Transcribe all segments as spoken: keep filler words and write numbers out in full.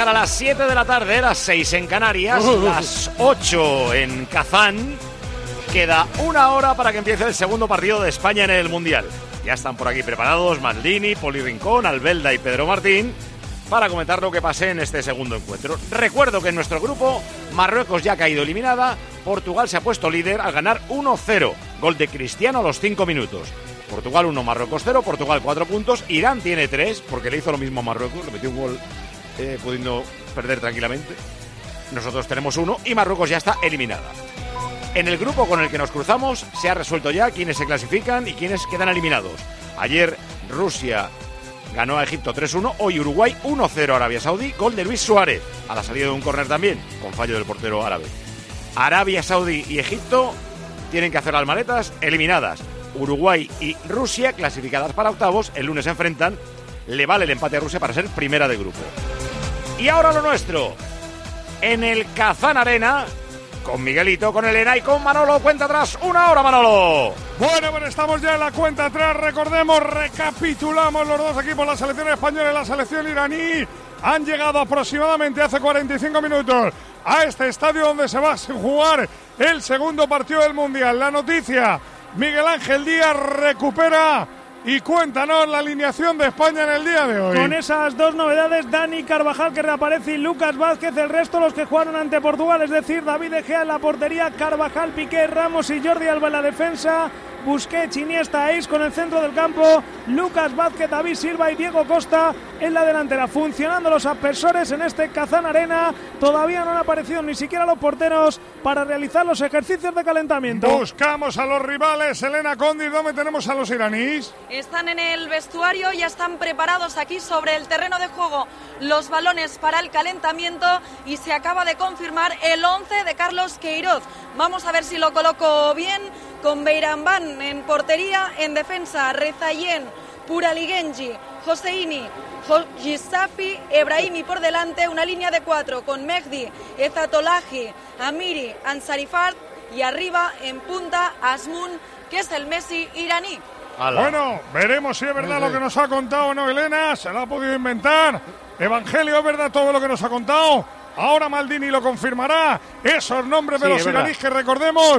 llegar a las siete de la tarde, las seis en Canarias, uh, las ocho en Kazán. Queda una hora para que empiece el segundo partido de España en el Mundial. Ya están por aquí preparados Maldini, Poli Rincón, Albelda y Pedro Martín para comentar lo que pase en este segundo encuentro. Recuerdo que en nuestro grupo Marruecos ya ha caído eliminada, Portugal se ha puesto líder al ganar uno cero, gol de Cristiano a los cinco minutos. Portugal uno, Marruecos cero, Portugal cuatro puntos, Irán tiene tres, porque le hizo lo mismo a Marruecos, le metió un gol eh, pudiendo perder tranquilamente. Nosotros tenemos uno y Marruecos ya está eliminada. En el grupo con el que nos cruzamos se ha resuelto ya quiénes se clasifican y quiénes quedan eliminados. Ayer Rusia ganó a Egipto tres uno, hoy Uruguay uno cero a Arabia Saudí, gol de Luis Suárez, a la salida de un córner también, con fallo del portero árabe. Arabia Saudí y Egipto tienen que hacer las maletas, eliminadas. Uruguay y Rusia clasificadas para octavos, el lunes se enfrentan, le vale el empate a Rusia para ser primera de grupo. Y ahora lo nuestro, en el Kazán Arena, con Miguelito, con Elena y con Manolo. Cuenta atrás, una hora, Manolo. Bueno, bueno, estamos ya en la cuenta atrás. Recordemos, recapitulamos los dos equipos, la selección española y la selección iraní. Han llegado aproximadamente hace cuarenta y cinco minutos a este estadio donde se va a jugar el segundo partido del Mundial. La noticia, Miguel Ángel Díaz recupera. Y cuéntanos la alineación de España en el día de hoy. Con esas dos novedades, Dani Carvajal que reaparece y Lucas Vázquez, el resto los que jugaron ante Portugal, es decir, David De Gea en la portería, Carvajal, Piqué, Ramos y Jordi Alba en la defensa, Busquets, Iniesta, Ace con el centro del campo, Lucas Vázquez, David Silva y Diego Costa en la delantera. Funcionando los aspersores en este Kazán Arena, todavía no han aparecido ni siquiera los porteros para realizar los ejercicios de calentamiento. Buscamos a los rivales, Elena Condi, ¿dónde tenemos a los iraníes? Están en el vestuario, ya están preparados aquí sobre el terreno de juego los balones para el calentamiento y se acaba de confirmar el once de Carlos Queiroz. Vamos a ver si lo coloco bien, con Beiranván en portería, en defensa Rezayen, Puraligenji, Hosseini, Gisafi, Ebrahimi por delante, una línea de cuatro con Mehdi, Ezatolahi, Amiri, Ansarifard y arriba en punta Azmoun, que es el Messi iraní. Ala. Bueno, veremos si es verdad lo que nos ha contado o no Elena, se lo ha podido inventar. Evangelio, ¿es verdad todo lo que nos ha contado? Ahora Maldini lo confirmará. Esos nombres de sí, los iraníes que recordemos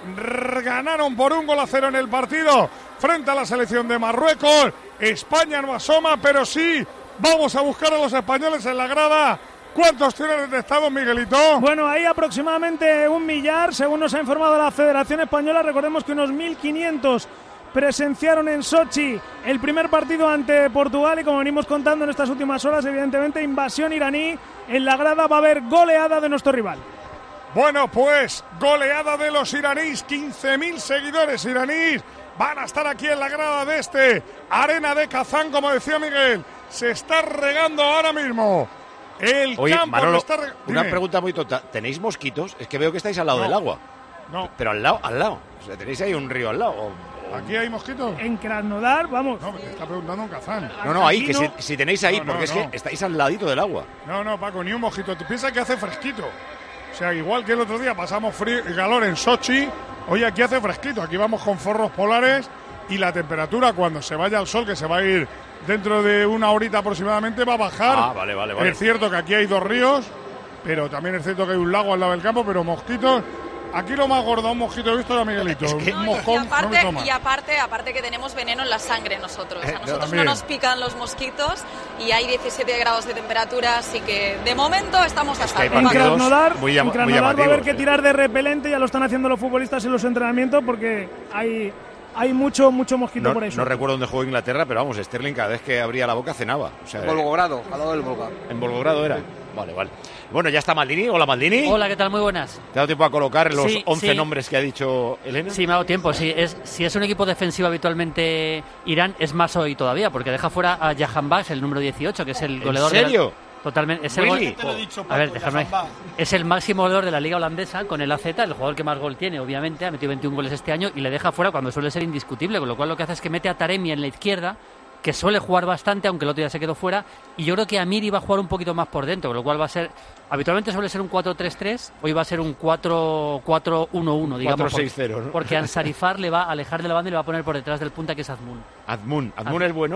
ganaron por un gol a cero en el partido frente a la selección de Marruecos. España no asoma, pero sí vamos a buscar a los españoles en la grada. ¿Cuántos tienen detectados, Miguelito? Bueno, hay aproximadamente un millar, según nos ha informado la Federación Española. Recordemos que unos mil quinientos presenciaron en Sochi el primer partido ante Portugal y, como venimos contando en estas últimas horas, evidentemente invasión iraní. En la grada va a haber goleada de nuestro rival. Bueno, pues goleada de los iraníes, quince mil seguidores iraníes van a estar aquí en la grada de este Arena de Kazán, como decía Miguel, se está regando ahora mismo el Oye, campo. Manolo, está re... una pregunta muy tonta, ¿tenéis mosquitos? Es que veo que estáis al lado no, del agua. No. Pero al lado, al lado, o sea, tenéis ahí un río al lado. O, o... ¿Aquí hay mosquitos? En Krasnodar, vamos. No, me está preguntando en Kazán. No, no, ahí, Aquí que no. si, si tenéis ahí, No, no, porque es no. que estáis al ladito del agua. No, no, Paco, ni un mosquito. Tú piensas que hace fresquito. O sea, igual que el otro día pasamos frío y calor en Sochi, hoy aquí hace fresquito. Aquí vamos con forros polares y la temperatura cuando se vaya al sol, que se va a ir dentro de una horita aproximadamente, va a bajar. Ah, vale, vale, vale. Es cierto que aquí hay dos ríos, pero también es cierto que hay un lago al lado del campo, pero mosquitos... Aquí lo más gordo, un mosquito he visto era Miguelito. Es que un No, moscón, y aparte, no me y aparte, aparte que tenemos veneno en la sangre nosotros. Eh, A nosotros también. no nos pican los mosquitos y hay diecisiete grados de temperatura, así que de momento estamos a Es que hay salvo. En partidos Krasnodar, muy llam- en Krasnodar muy va a haber llamativos, que eh. tirar de repelente, ya lo están haciendo los futbolistas en los entrenamientos porque hay, hay mucho, mucho mosquito No, por eso. no recuerdo dónde jugó Inglaterra, pero vamos, Sterling cada vez que abría la boca cenaba. O sea, Volgogrado, al lado del Volga. en Volgogrado era. Vale, vale. Bueno, ya está Maldini. Hola, Maldini. Hola, ¿qué tal? Muy buenas. ¿Te ha dado tiempo a colocar los Sí, once sí. nombres que ha dicho Elena? Sí, me ha dado tiempo. Sí, es, si es un equipo defensivo habitualmente Irán, es más hoy todavía, porque deja fuera a Jahanbakhsh, el número dieciocho, que es el goleador. ¿En serio? De la, totalmente. Es el, Really? gol- Te lo he dicho, a ver, Paco, déjame. Jahanbakhsh. Es el máximo goleador de la liga holandesa con el A Z, el jugador que más gol tiene, obviamente. Ha metido veintiún goles este año y le deja fuera cuando suele ser indiscutible, con lo cual lo que hace es que mete a Taremi en la izquierda, que suele jugar bastante, aunque el otro día se quedó fuera, y yo creo que Amiri va a jugar un poquito más por dentro, con lo cual va a ser, habitualmente suele ser un cuatro tres tres, hoy va a ser un cuatro cuatro uno uno, digamos, cuatro seis cero, ¿no? porque Ansarifar le va a alejar de la banda y le va a poner por detrás del punta, que es Azmoun. Azmoun. ¿Azmoun Az- es bueno?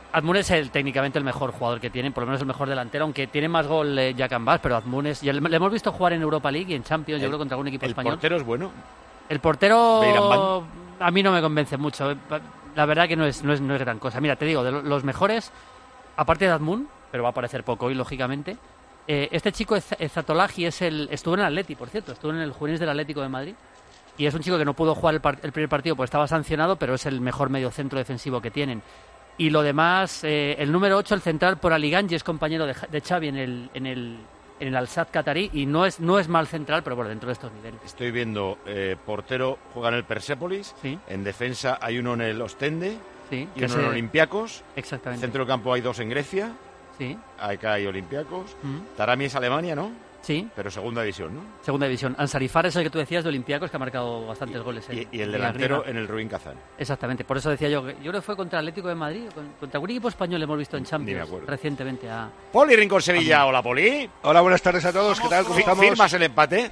Azmoun es el, técnicamente el mejor jugador que tienen, por lo menos el mejor delantero, aunque tiene más gol eh, Jack Ambas, pero Azmoun es... Ya le, le hemos visto jugar en Europa League y en Champions, el, yo creo, contra algún equipo el español. ¿El portero es bueno? El portero a mí no me convence mucho. La verdad que no es, no es, no es gran cosa. Mira, te digo, de los mejores, aparte de Azmoun, pero va a aparecer poco hoy, lógicamente, eh, este chico Ezatolahi es el, estuvo en el Atleti, por cierto, estuvo en el Juvenil del Atlético de Madrid, y es un chico que no pudo jugar el, par, el primer partido porque estaba sancionado, pero es el mejor mediocentro defensivo que tienen. Y lo demás, eh, el número ocho, el central, por Aliganji, es compañero de, de Xavi en el, en el, en el Al-Sadd catarí, y no es, no es mal central, pero por dentro de estos niveles. Estoy viendo, eh, portero juega en el Persépolis, sí. En defensa hay uno en el Ostende, sí, y uno se... en Olympiacos. Exactamente. En centro del campo hay dos en Grecia, sí. Acá hay Olympiacos. Mm. Tarami es Alemania, ¿no? Sí. Pero segunda división, ¿no? Segunda división. Ansarifar es el que tú decías de Olympiacos, que ha marcado bastantes y, goles. En, y, y el delantero arriba. En el Rubin Kazán. Exactamente, por eso decía yo, yo creo que fue contra el Atlético de Madrid, contra algún equipo español hemos visto en Champions recientemente a... Poli Rincón Sevilla, hola Poli. Hola, buenas tardes a todos, ¿qué tal? ¿Cómo estamos? ¿Firmas el empate?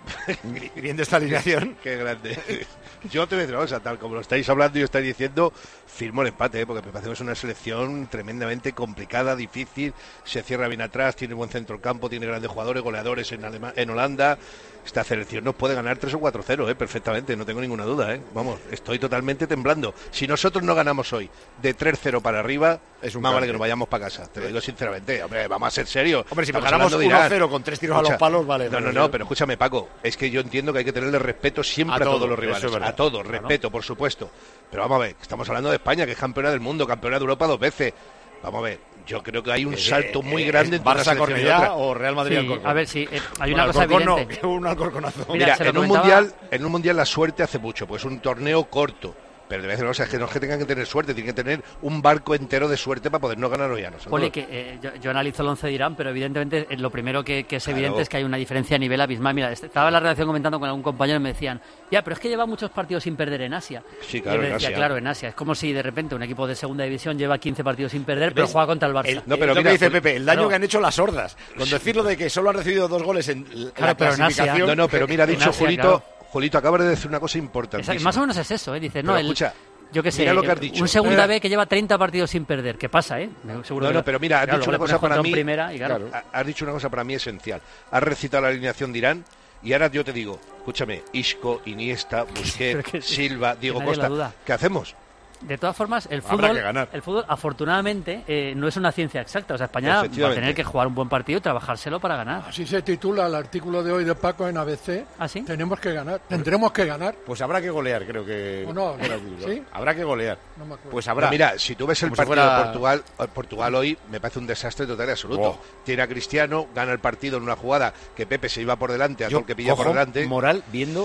Viendo esta alineación. Qué grande. Yo te voy a decir una cosa, tal como lo estáis hablando y estáis diciendo, firmo el empate, ¿eh? Porque me parece que es una selección tremendamente complicada, difícil, se cierra bien atrás, tiene buen centro del campo, tiene grandes jugadores, goleadores en, Alema- en Holanda. Esta selección nos puede ganar tres o cuatro cero, ¿eh? Perfectamente, no tengo ninguna duda, ¿eh? Vamos, estoy totalmente temblando. Si nosotros no ganamos hoy de tres cero para arriba, es un más vale que nos vayamos para casa, te lo digo sinceramente. Hombre, vamos a ser serios. Hombre, si ganamos uno cero con tres tiros Escucha, a los palos, vale. No, no, no, pero escúchame, Paco, es que yo entiendo que hay que tenerle respeto siempre a, a todo, todos los rivales, es a todos, respeto, ¿no? Por supuesto. Pero vamos a ver, estamos hablando de España, que es campeona del mundo, campeona de Europa dos veces. Vamos a ver, yo creo que hay un salto eh, muy grande entre Barça Cornellá o Real Madrid sí, Alcorcón. A ver, sí, eh, hay bueno, una cosa Alcorcón evidente. No, que un alcorconazo. Mira, Mira en un comentaba... mundial, en un mundial la suerte hace mucho, pues un torneo corto. Pero de vez en cuando, o sea, es que no es que tengan que tener suerte, tienen que tener un barco entero de suerte para podernos ganar hoy a nosotros. Poli, que eh, yo, yo analizo el once de Irán, pero evidentemente eh, lo primero que, que es claro. evidente es que hay una diferencia a nivel abismal. Mira, estaba en la redacción comentando con algún compañero y me decían, ya, pero es que lleva muchos partidos sin perder en Asia. Sí, claro, y yo en decía, Asia. claro, en Asia. Es como si de repente un equipo de segunda división lleva quince partidos sin perder, pero ¿ves? juega contra el Barça. El, no, pero mira, lo que dice Pepe, el daño claro. que han hecho las hordas. Con Sí. decirlo de que solo han recibido dos goles en claro, la clasificación. No, no, pero mira, ha dicho Asia, Julito, claro. Julito, acaba de decir una cosa importante. Más o menos es eso, ¿eh? Dice, no, pero el... escucha, Yo qué sé, mira lo que has dicho. un segunda eh. B que lleva treinta partidos sin perder. ¿Qué pasa, eh? Seguro no, que no, pero mira, has claro, dicho una cosa para mí. Primera y claro. Claro, has dicho una cosa para mí esencial. Has recitado la alineación de Irán y ahora yo te digo, escúchame, Isco, Iniesta, Busquets, que, Silva, Diego que Costa. ¿Qué hacemos? De todas formas, el fútbol, el fútbol afortunadamente, eh, no es una ciencia exacta. O sea, España va a tener que jugar un buen partido y trabajárselo para ganar. Así se titula el artículo de hoy de Paco en A B C. ¿Ah, sí? Tenemos que ganar. Tendremos que ganar. Pues habrá que golear, creo que... ¿O no? ¿Sí? Habrá que golear. No me acuerdo. Pues habrá. No, mira, si tú ves el Como partido si fuera... de Portugal, Portugal hoy me parece un desastre total y absoluto. Wow. Tiene a Cristiano, gana el partido en una jugada que Pepe se iba por delante, a todo el que pilla por delante. Moral viendo...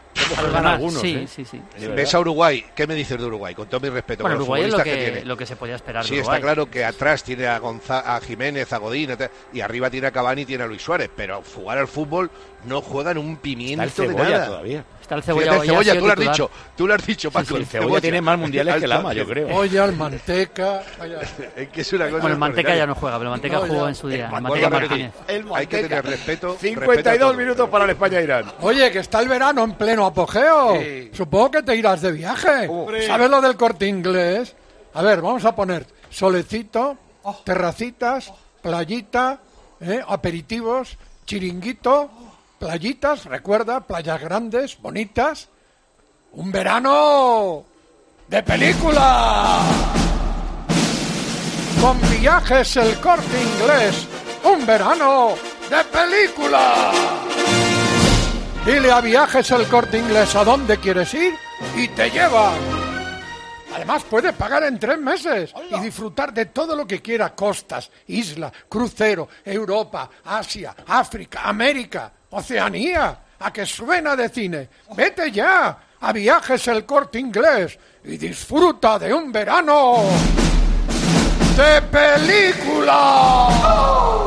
Algunos, sí, ¿eh? sí, sí, sí. Ves a Uruguay, ¿qué me dices de Uruguay? Con todo mi respeto. Bueno, con Uruguay los es lo que, que tiene. lo que se podía esperar. Sí, de Uruguay. Está claro que atrás tiene a, Gonza- a Jiménez, a Godín, y arriba tiene a Cavani y tiene a Luis Suárez. Pero jugar al fútbol no juegan un pimiento está el de Cebolla nada. Todavía. Está el Cebolla. Sí, el Cebolla, tú lo has dicho, tú lo has dicho, Paco. Sí, sí, el Cebolla, Cebolla tiene más mundiales que el Ama, yo creo. Oye, el Manteca. Es que es una cosa. Bueno, el Manteca ya no juega, pero el Manteca no, jugó ya. en su día. El El Manteca Martínez. El Manteca. Hay que tener respeto. cincuenta y dos respeto minutos para el España-Irán. Oye, que está el verano en pleno apogeo. Sí. Supongo que te irás de viaje. Hombre. ¿Sabes lo del Corte Inglés? A ver, vamos a poner solecito, terracitas, playita, ¿eh? aperitivos, chiringuito, playitas, recuerda, playas grandes, bonitas. ¡Un verano de película! Con Viajes El Corte Inglés, un verano de película. Dile a Viajes El Corte Inglés a dónde quieres ir y te llevan. Además, puedes pagar en tres meses y disfrutar de todo lo que quiera: costas, isla, crucero, Europa, Asia, África, América, Oceanía. ¿A que suena de cine? Vete ya a Viajes El Corte Inglés y disfruta de un verano de película.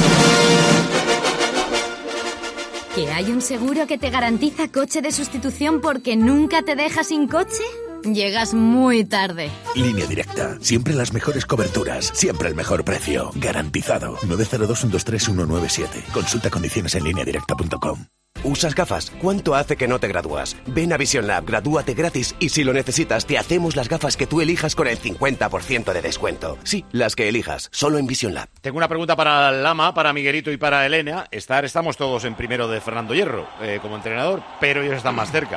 ¿Que hay un seguro que te garantiza coche de sustitución porque nunca te deja sin coche? Llegas muy tarde. Línea Directa. Siempre las mejores coberturas. Siempre el mejor precio. Garantizado. nueve cero dos, uno dos tres, uno nueve siete. Consulta condiciones en línea directa punto com. ¿Usas gafas? ¿Cuánto hace que no te gradúas? Ven a Vision Lab, gradúate gratis y si lo necesitas te hacemos las gafas que tú elijas con el cincuenta por ciento de descuento. Sí, las que elijas, solo en Vision Lab. Tengo una pregunta para Lama, para Miguelito y para Elena. Estar, estamos todos en primero de Fernando Hierro eh, como entrenador, pero ellos están más cerca.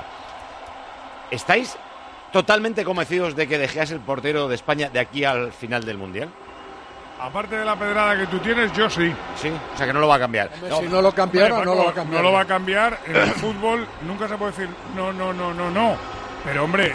¿Estáis totalmente convencidos de que De Gea es el portero de España de aquí al final del Mundial? Aparte de la pedrada que tú tienes, yo sí. Sí, o sea que no lo va a cambiar. No, si no lo cambiara, hombre, no lo va a cambiar. No lo va a cambiar. En el fútbol nunca se puede decir no, no, no, no, no. Pero hombre, eh,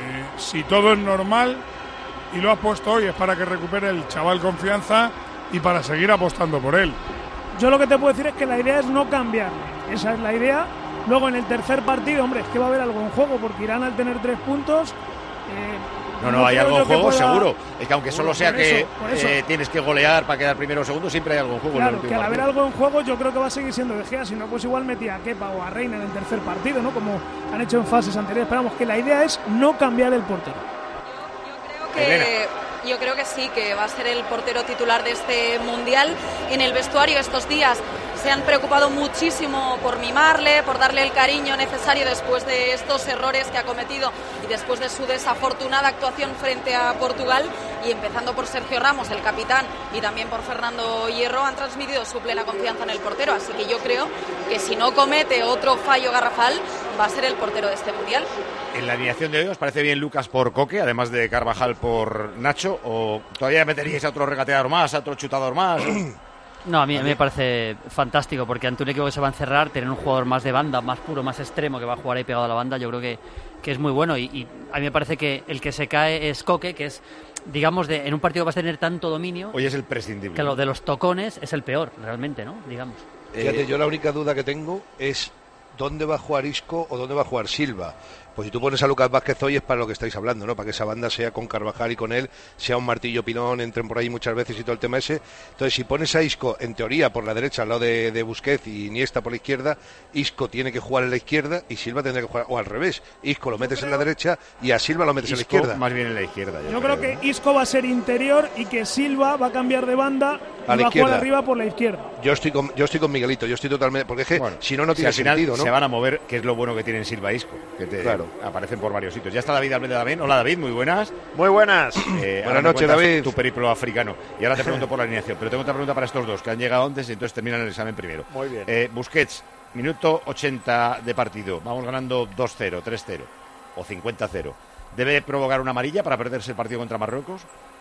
si todo es normal y lo has puesto hoy es para que recupere el chaval confianza y para seguir apostando por él. Yo lo que te puedo decir es que la idea es no cambiarle. Esa es la idea. Luego en el tercer partido, hombre, es que va a haber algo en juego porque Irán al tener tres puntos... Eh, No, no, no hay algo en juego, pueda... seguro. Es que aunque solo sea por que eso, eso. Eh, tienes que golear para quedar primero o segundo, siempre hay algo en juego. Claro, en el que al haber partido. algo en juego yo creo que va a seguir siendo De Gea, si no pues igual metía a Kepa o a Reina en el tercer partido, ¿no? Como han hecho en fases anteriores. Esperamos que la idea es no cambiar el portero. Yo, yo creo que... Yo creo que sí, que va a ser el portero titular de este Mundial. En el vestuario estos días se han preocupado muchísimo por mimarle, por darle el cariño necesario después de estos errores que ha cometido y después de su desafortunada actuación frente a Portugal. Y empezando por Sergio Ramos, el capitán, y también por Fernando Hierro, han transmitido su plena confianza en el portero. Así que yo creo que si no comete otro fallo garrafal, va a ser el portero de este Mundial. En la alineación de hoy, ¿os parece bien Lucas por Coque, además de Carvajal por Nacho? ¿O todavía meteríais a otro regateador más, a otro chutador más? No, a mí, a mí me parece fantástico, porque ante un equipo que se va a encerrar, tener un jugador más de banda, más puro, más extremo, que va a jugar ahí pegado a la banda, yo creo que, que es muy bueno. Y, y a mí me parece que el que se cae es Coque, que es, digamos, de, en un partido que vas a tener tanto dominio... Hoy es el prescindible. Que lo de los tocones es el peor, realmente, ¿no? Digamos. Fíjate, Eh, yo la única duda que tengo es dónde va a jugar Isco o dónde va a jugar Silva. Pues si tú pones a Lucas Vázquez hoy es para lo que estáis hablando, ¿no? Para que esa banda sea con Carvajal y con él, sea un martillo pilón, entren por ahí muchas veces y todo el tema ese. Entonces, si pones a Isco, en teoría, por la derecha, al lado de, de Busquets y Iniesta por la izquierda, Isco tiene que jugar en la izquierda y Silva tendrá que jugar, o al revés, Isco lo metes en la derecha y a Silva lo metes Isco en la izquierda. más bien en la izquierda. Yo, yo creo, creo que Isco va a ser interior y que Silva va a cambiar de banda y a la va izquierda. a jugar arriba por la izquierda. Yo estoy con, yo estoy con Miguelito, yo estoy totalmente... Porque es que bueno, si no, no tiene si al final sentido, ¿no? Se van a mover, que es lo bueno que tienen Silva e Isco, que te claro. aparecen por varios sitios. Ya está David Albeda también. Hola David, muy buenas. Muy buenas. Eh, Buenas noches, David. Tu periplo africano. Y ahora te pregunto por la alineación, pero tengo otra pregunta para estos dos que han llegado antes y entonces terminan el examen primero. Muy bien. Eh, Busquets, minuto ochenta de partido. Vamos ganando dos cero, tres cero o cincuenta cero. ¿Debe provocar una amarilla para perderse el partido contra Marruecos?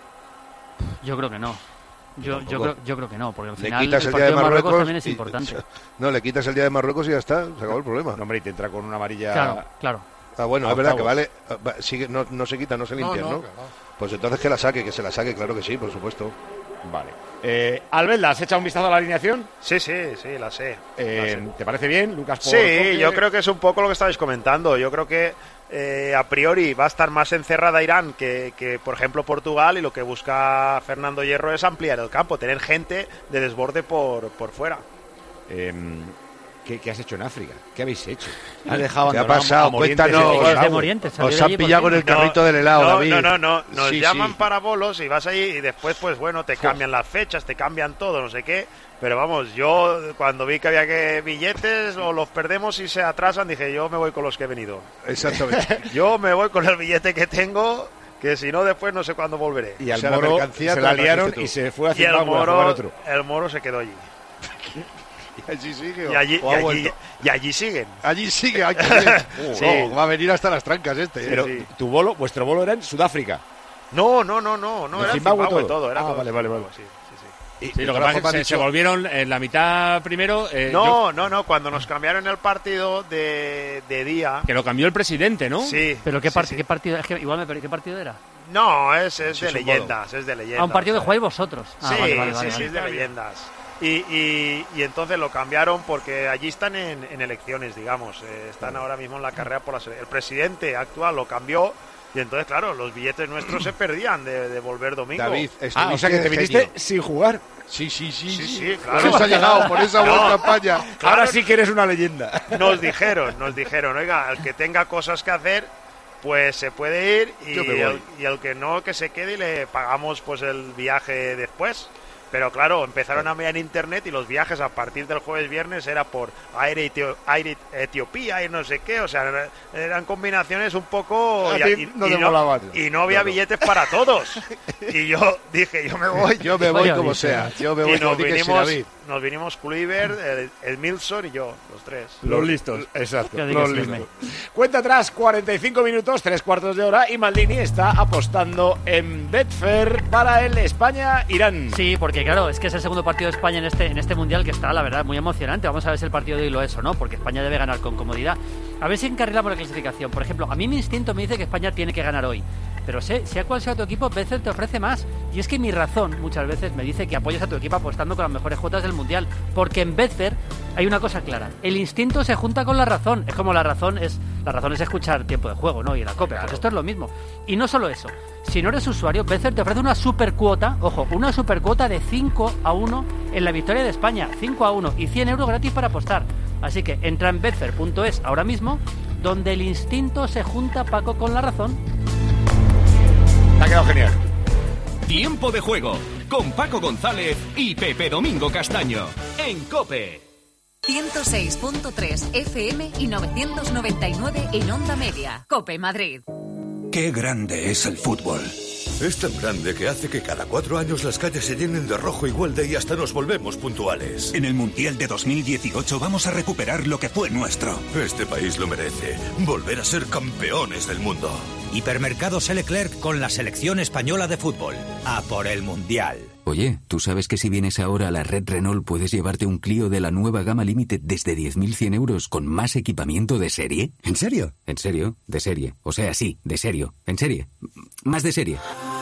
Yo creo que no. Yo, yo, creo, yo creo que no, porque al final le quitas el el, partido día de Marruecos, de Marruecos también es y, importante. No, le quitas el día de Marruecos y ya está, se acabó el problema. No, hombre, y te entra con una amarilla. Claro, claro. Ah, bueno, es verdad que vale, sigue, no, no se quita, no se limpia, ¿no? ¿no? Claro. Pues entonces que la saque, que se la saque, claro que sí, por supuesto. Vale. Eh, Albelda, ¿has echado un vistazo a la alineación? Sí, sí, sí, la sé. Eh, la sé. ¿Te parece bien, Lucas? Por sí, Coque? Yo creo que es un poco lo que estabais comentando. Yo creo que eh, a priori va a estar más encerrada Irán que, que, por ejemplo, Portugal, y lo que busca Fernando Hierro es ampliar el campo, tener gente de desborde por, por fuera. Eh, ¿qué, ¿Qué has hecho en África? ¿Qué habéis hecho? ¿Has dejado ¿Qué ha pasado? Cuéntanos. Morientes, os han pillado con el carrito no, del helado, no, David. No, no, no. Nos sí, llaman sí. para bolos y vas ahí y después, pues bueno, te cambian las fechas, te cambian todo, no sé qué. Pero vamos, yo cuando vi que había que billetes o los perdemos y se atrasan, dije, yo me voy con los que he venido. Exactamente. Yo me voy con el billete que tengo, que si no después no sé cuándo volveré. Y al o sea, Moro la se la liaron y se fue a y el Zimbabue a jugar Moro, otro. el Moro se quedó allí. ¿Y allí sigue? Y allí, o y ha allí, y allí siguen. Allí sigue, hay que ver. Uh, sí. oh, va a venir hasta las trancas este. Pero sí. tu bolo, vuestro bolo era en Sudáfrica. No, no, no, no, no ¿De era Zimbabue Zimbabue todo? todo, era Ah, todo vale, vale, Zimbabue, vale. sí, sí, sí. Y, Sí, lo que pasa es que se, se volvieron en la mitad primero. Eh, no, yo, no, no, cuando nos cambiaron el partido de, de día. Que lo cambió el presidente, ¿no? Sí. Pero qué, sí, part sí. ¿qué partido? Es que igual me perdí, ¿qué partido era? No, es, es Sí, de es un leyendas, es de leyendas. Ah, un partido o que sea. jugáis vosotros. Ah, sí, vale, vale, sí, vale, sí, vale. es de leyendas. Y, y, y entonces lo cambiaron porque allí están en, en elecciones, digamos. Eh, están ahora mismo en la carrera por la sele- El presidente actual lo cambió. Y entonces, claro, los billetes nuestros se perdían de, de volver domingo. David, Ah, o sea que te viniste genio. sin jugar. Sí, sí, sí. Sí, sí. sí, claro. Por eso ha llegado, por esa buena No. campaña. Claro. Ahora sí que eres una leyenda. Nos dijeron, nos dijeron, oiga, el que tenga cosas que hacer, pues se puede ir, y Yo me voy. el, y el que no, que se quede y le pagamos pues el viaje después. Pero claro, empezaron a mirar en internet y los viajes a partir del jueves viernes era por Air, Etio, Air Etiopía y no sé qué, o sea, eran combinaciones un poco... Y, y, no y, no, y no había no, no. billetes para todos. Y yo dije, yo me voy. Yo me voy como sea. Yo me voy y nos vinimos, nos vinimos Kluivert, el, el Milson y yo, los tres. Los, los listos. Exacto. Los listos. Cuenta atrás, cuarenta y cinco minutos, tres cuartos de hora, y Maldini está apostando en Betfair para el España-Irán. Sí, porque claro, es que es el segundo partido de España en este, en este Mundial que está, la verdad, muy emocionante. Vamos a ver si el partido de hoy lo es o no, porque España debe ganar con comodidad. A ver si encarrilamos la clasificación. Por ejemplo, a mí mi instinto me dice que España tiene que ganar hoy. Pero sé, sea cual sea tu equipo, Betfair te ofrece más. Y es que mi razón muchas veces me dice que apoyes a tu equipo apostando con las mejores cuotas del Mundial. Porque en Betfair hay una cosa clara. El instinto se junta con la razón. Es como la razón es la razón es escuchar Tiempo de Juego, ¿no? Y la COPE. Pues esto es lo mismo. Y no solo eso. Si no eres usuario, Betfair te ofrece una supercuota, ojo, una supercuota de cinco a uno en la victoria de España. cinco a uno y cien euros gratis para apostar. Así que entra en betfair punto es ahora mismo, donde el instinto se junta, Paco, con la razón. Te ha quedado genial. Tiempo de Juego con Paco González y Pepe Domingo Castaño en COPE. ciento seis punto tres F M y novecientos noventa y nueve en Onda Media. COPE Madrid. Qué grande es el fútbol. Es tan grande que hace que cada cuatro años las calles se llenen de rojo y gualde y hasta nos volvemos puntuales. En el Mundial de dos mil dieciocho vamos a recuperar lo que fue nuestro. Este país lo merece. Volver a ser campeones del mundo. Hipermercados Leclerc con la selección española de fútbol. A por el Mundial. Oye, ¿tú sabes que si vienes ahora a la red Renault puedes llevarte un Clio de la nueva gama Limited desde diez mil cien euros con más equipamiento de serie? ¿En serio? En serio, de serie. O sea, sí, de serio. En serie. Más de serie.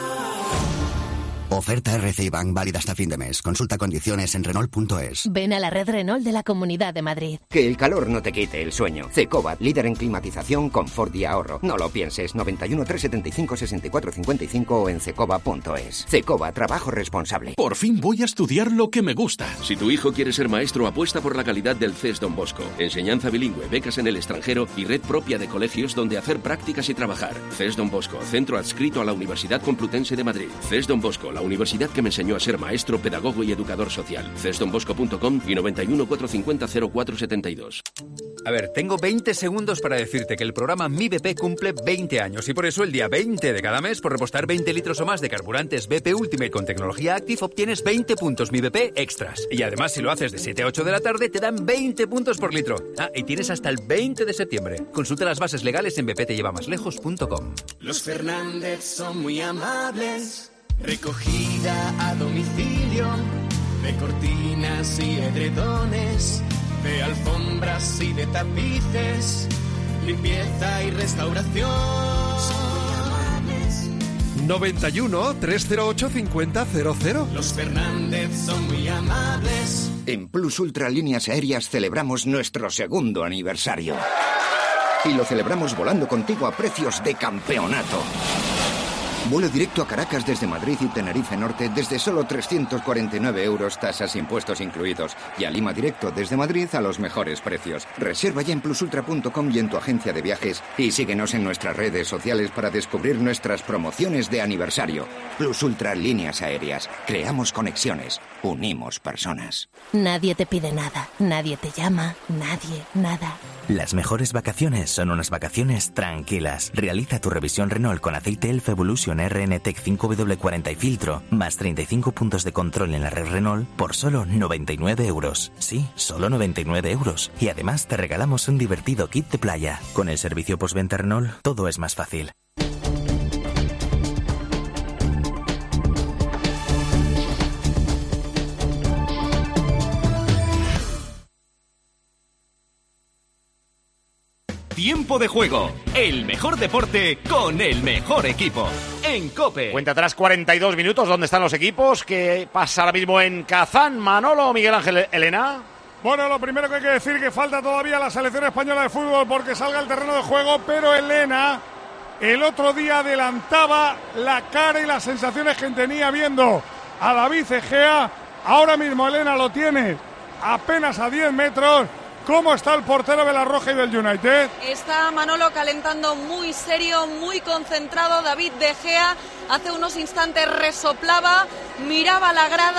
Oferta R C I Bank válida hasta fin de mes. Consulta condiciones en Renault punto es. Ven a la red Renault de la Comunidad de Madrid. Que el calor no te quite el sueño. Cecobat, líder en climatización, confort y ahorro. No lo pienses. noventa y uno, trescientos setenta y cinco, sesenta y cuatro cincuenta y cinco o en cecobat punto es. Cecobat, trabajo responsable. Por fin voy a estudiar lo que me gusta. Si tu hijo quiere ser maestro, apuesta por la calidad del C E S Don Bosco. Enseñanza bilingüe, becas en el extranjero y red propia de colegios donde hacer prácticas y trabajar. C E S Don Bosco, centro adscrito a la Universidad Complutense de Madrid. C E S Don Bosco, la universidad que me enseñó a ser maestro, pedagogo y educador social. C E S don bosco punto com y noventa y uno, cuatrocientos cincuenta, cero cuatro setenta y dos. A ver, tengo veinte segundos para decirte que el programa Mi B P cumple veinte años y por eso el día veinte de cada mes, por repostar veinte litros o más de carburantes B P Ultimate con tecnología Active, obtienes veinte puntos Mi B P extras. Y además, si lo haces de siete a ocho de la tarde, te dan veinte puntos por litro. Ah, y tienes hasta el veinte de septiembre. Consulta las bases legales en b p te lleva más lejos punto com. Los Fernández son muy amables. Recogida a domicilio de cortinas y edredones, de alfombras y de tapices, limpieza y restauración. noventa y uno, trescientos ocho, cincuenta, cero cero. Los Fernández son muy amables. En Plus Ultra Líneas Aéreas celebramos nuestro segundo aniversario. Y lo celebramos volando contigo a precios de campeonato. Vuelo directo a Caracas desde Madrid y Tenerife Norte desde solo trescientos cuarenta y nueve euros, tasas e impuestos incluidos. Y a Lima directo desde Madrid a los mejores precios. Reserva ya en plus ultra punto com y en tu agencia de viajes. Y síguenos en nuestras redes sociales para descubrir nuestras promociones de aniversario. Plus Ultra Líneas Aéreas. Creamos conexiones. Unimos personas. Nadie te pide nada. Nadie te llama. Nadie, nada. Las mejores vacaciones son unas vacaciones tranquilas. Realiza tu revisión Renault con aceite Elf Evolution R N Tech cinco W cuarenta y filtro, más treinta y cinco puntos de control en la red Renault por solo noventa y nueve euros. Sí, solo noventa y nueve euros. Y además te regalamos un divertido kit de playa. Con el servicio postventa Renault, todo es más fácil. Tiempo de Juego, el mejor deporte con el mejor equipo. En COPE. Cuenta atrás cuarenta y dos minutos. ¿Dónde están los equipos? ¿Qué pasa ahora mismo en Kazán? Manolo, Miguel Ángel, Elena. Bueno, lo primero que hay que decir es que falta todavía la selección española de fútbol porque salga al terreno de juego, pero Elena el otro día adelantaba la cara y las sensaciones que tenía viendo a David Egea. Ahora mismo Elena lo tiene apenas a diez metros. ¿Cómo está el portero de la Roja y del United? Está Manolo calentando muy serio, muy concentrado. David De Gea hace unos instantes resoplaba, miraba la grada,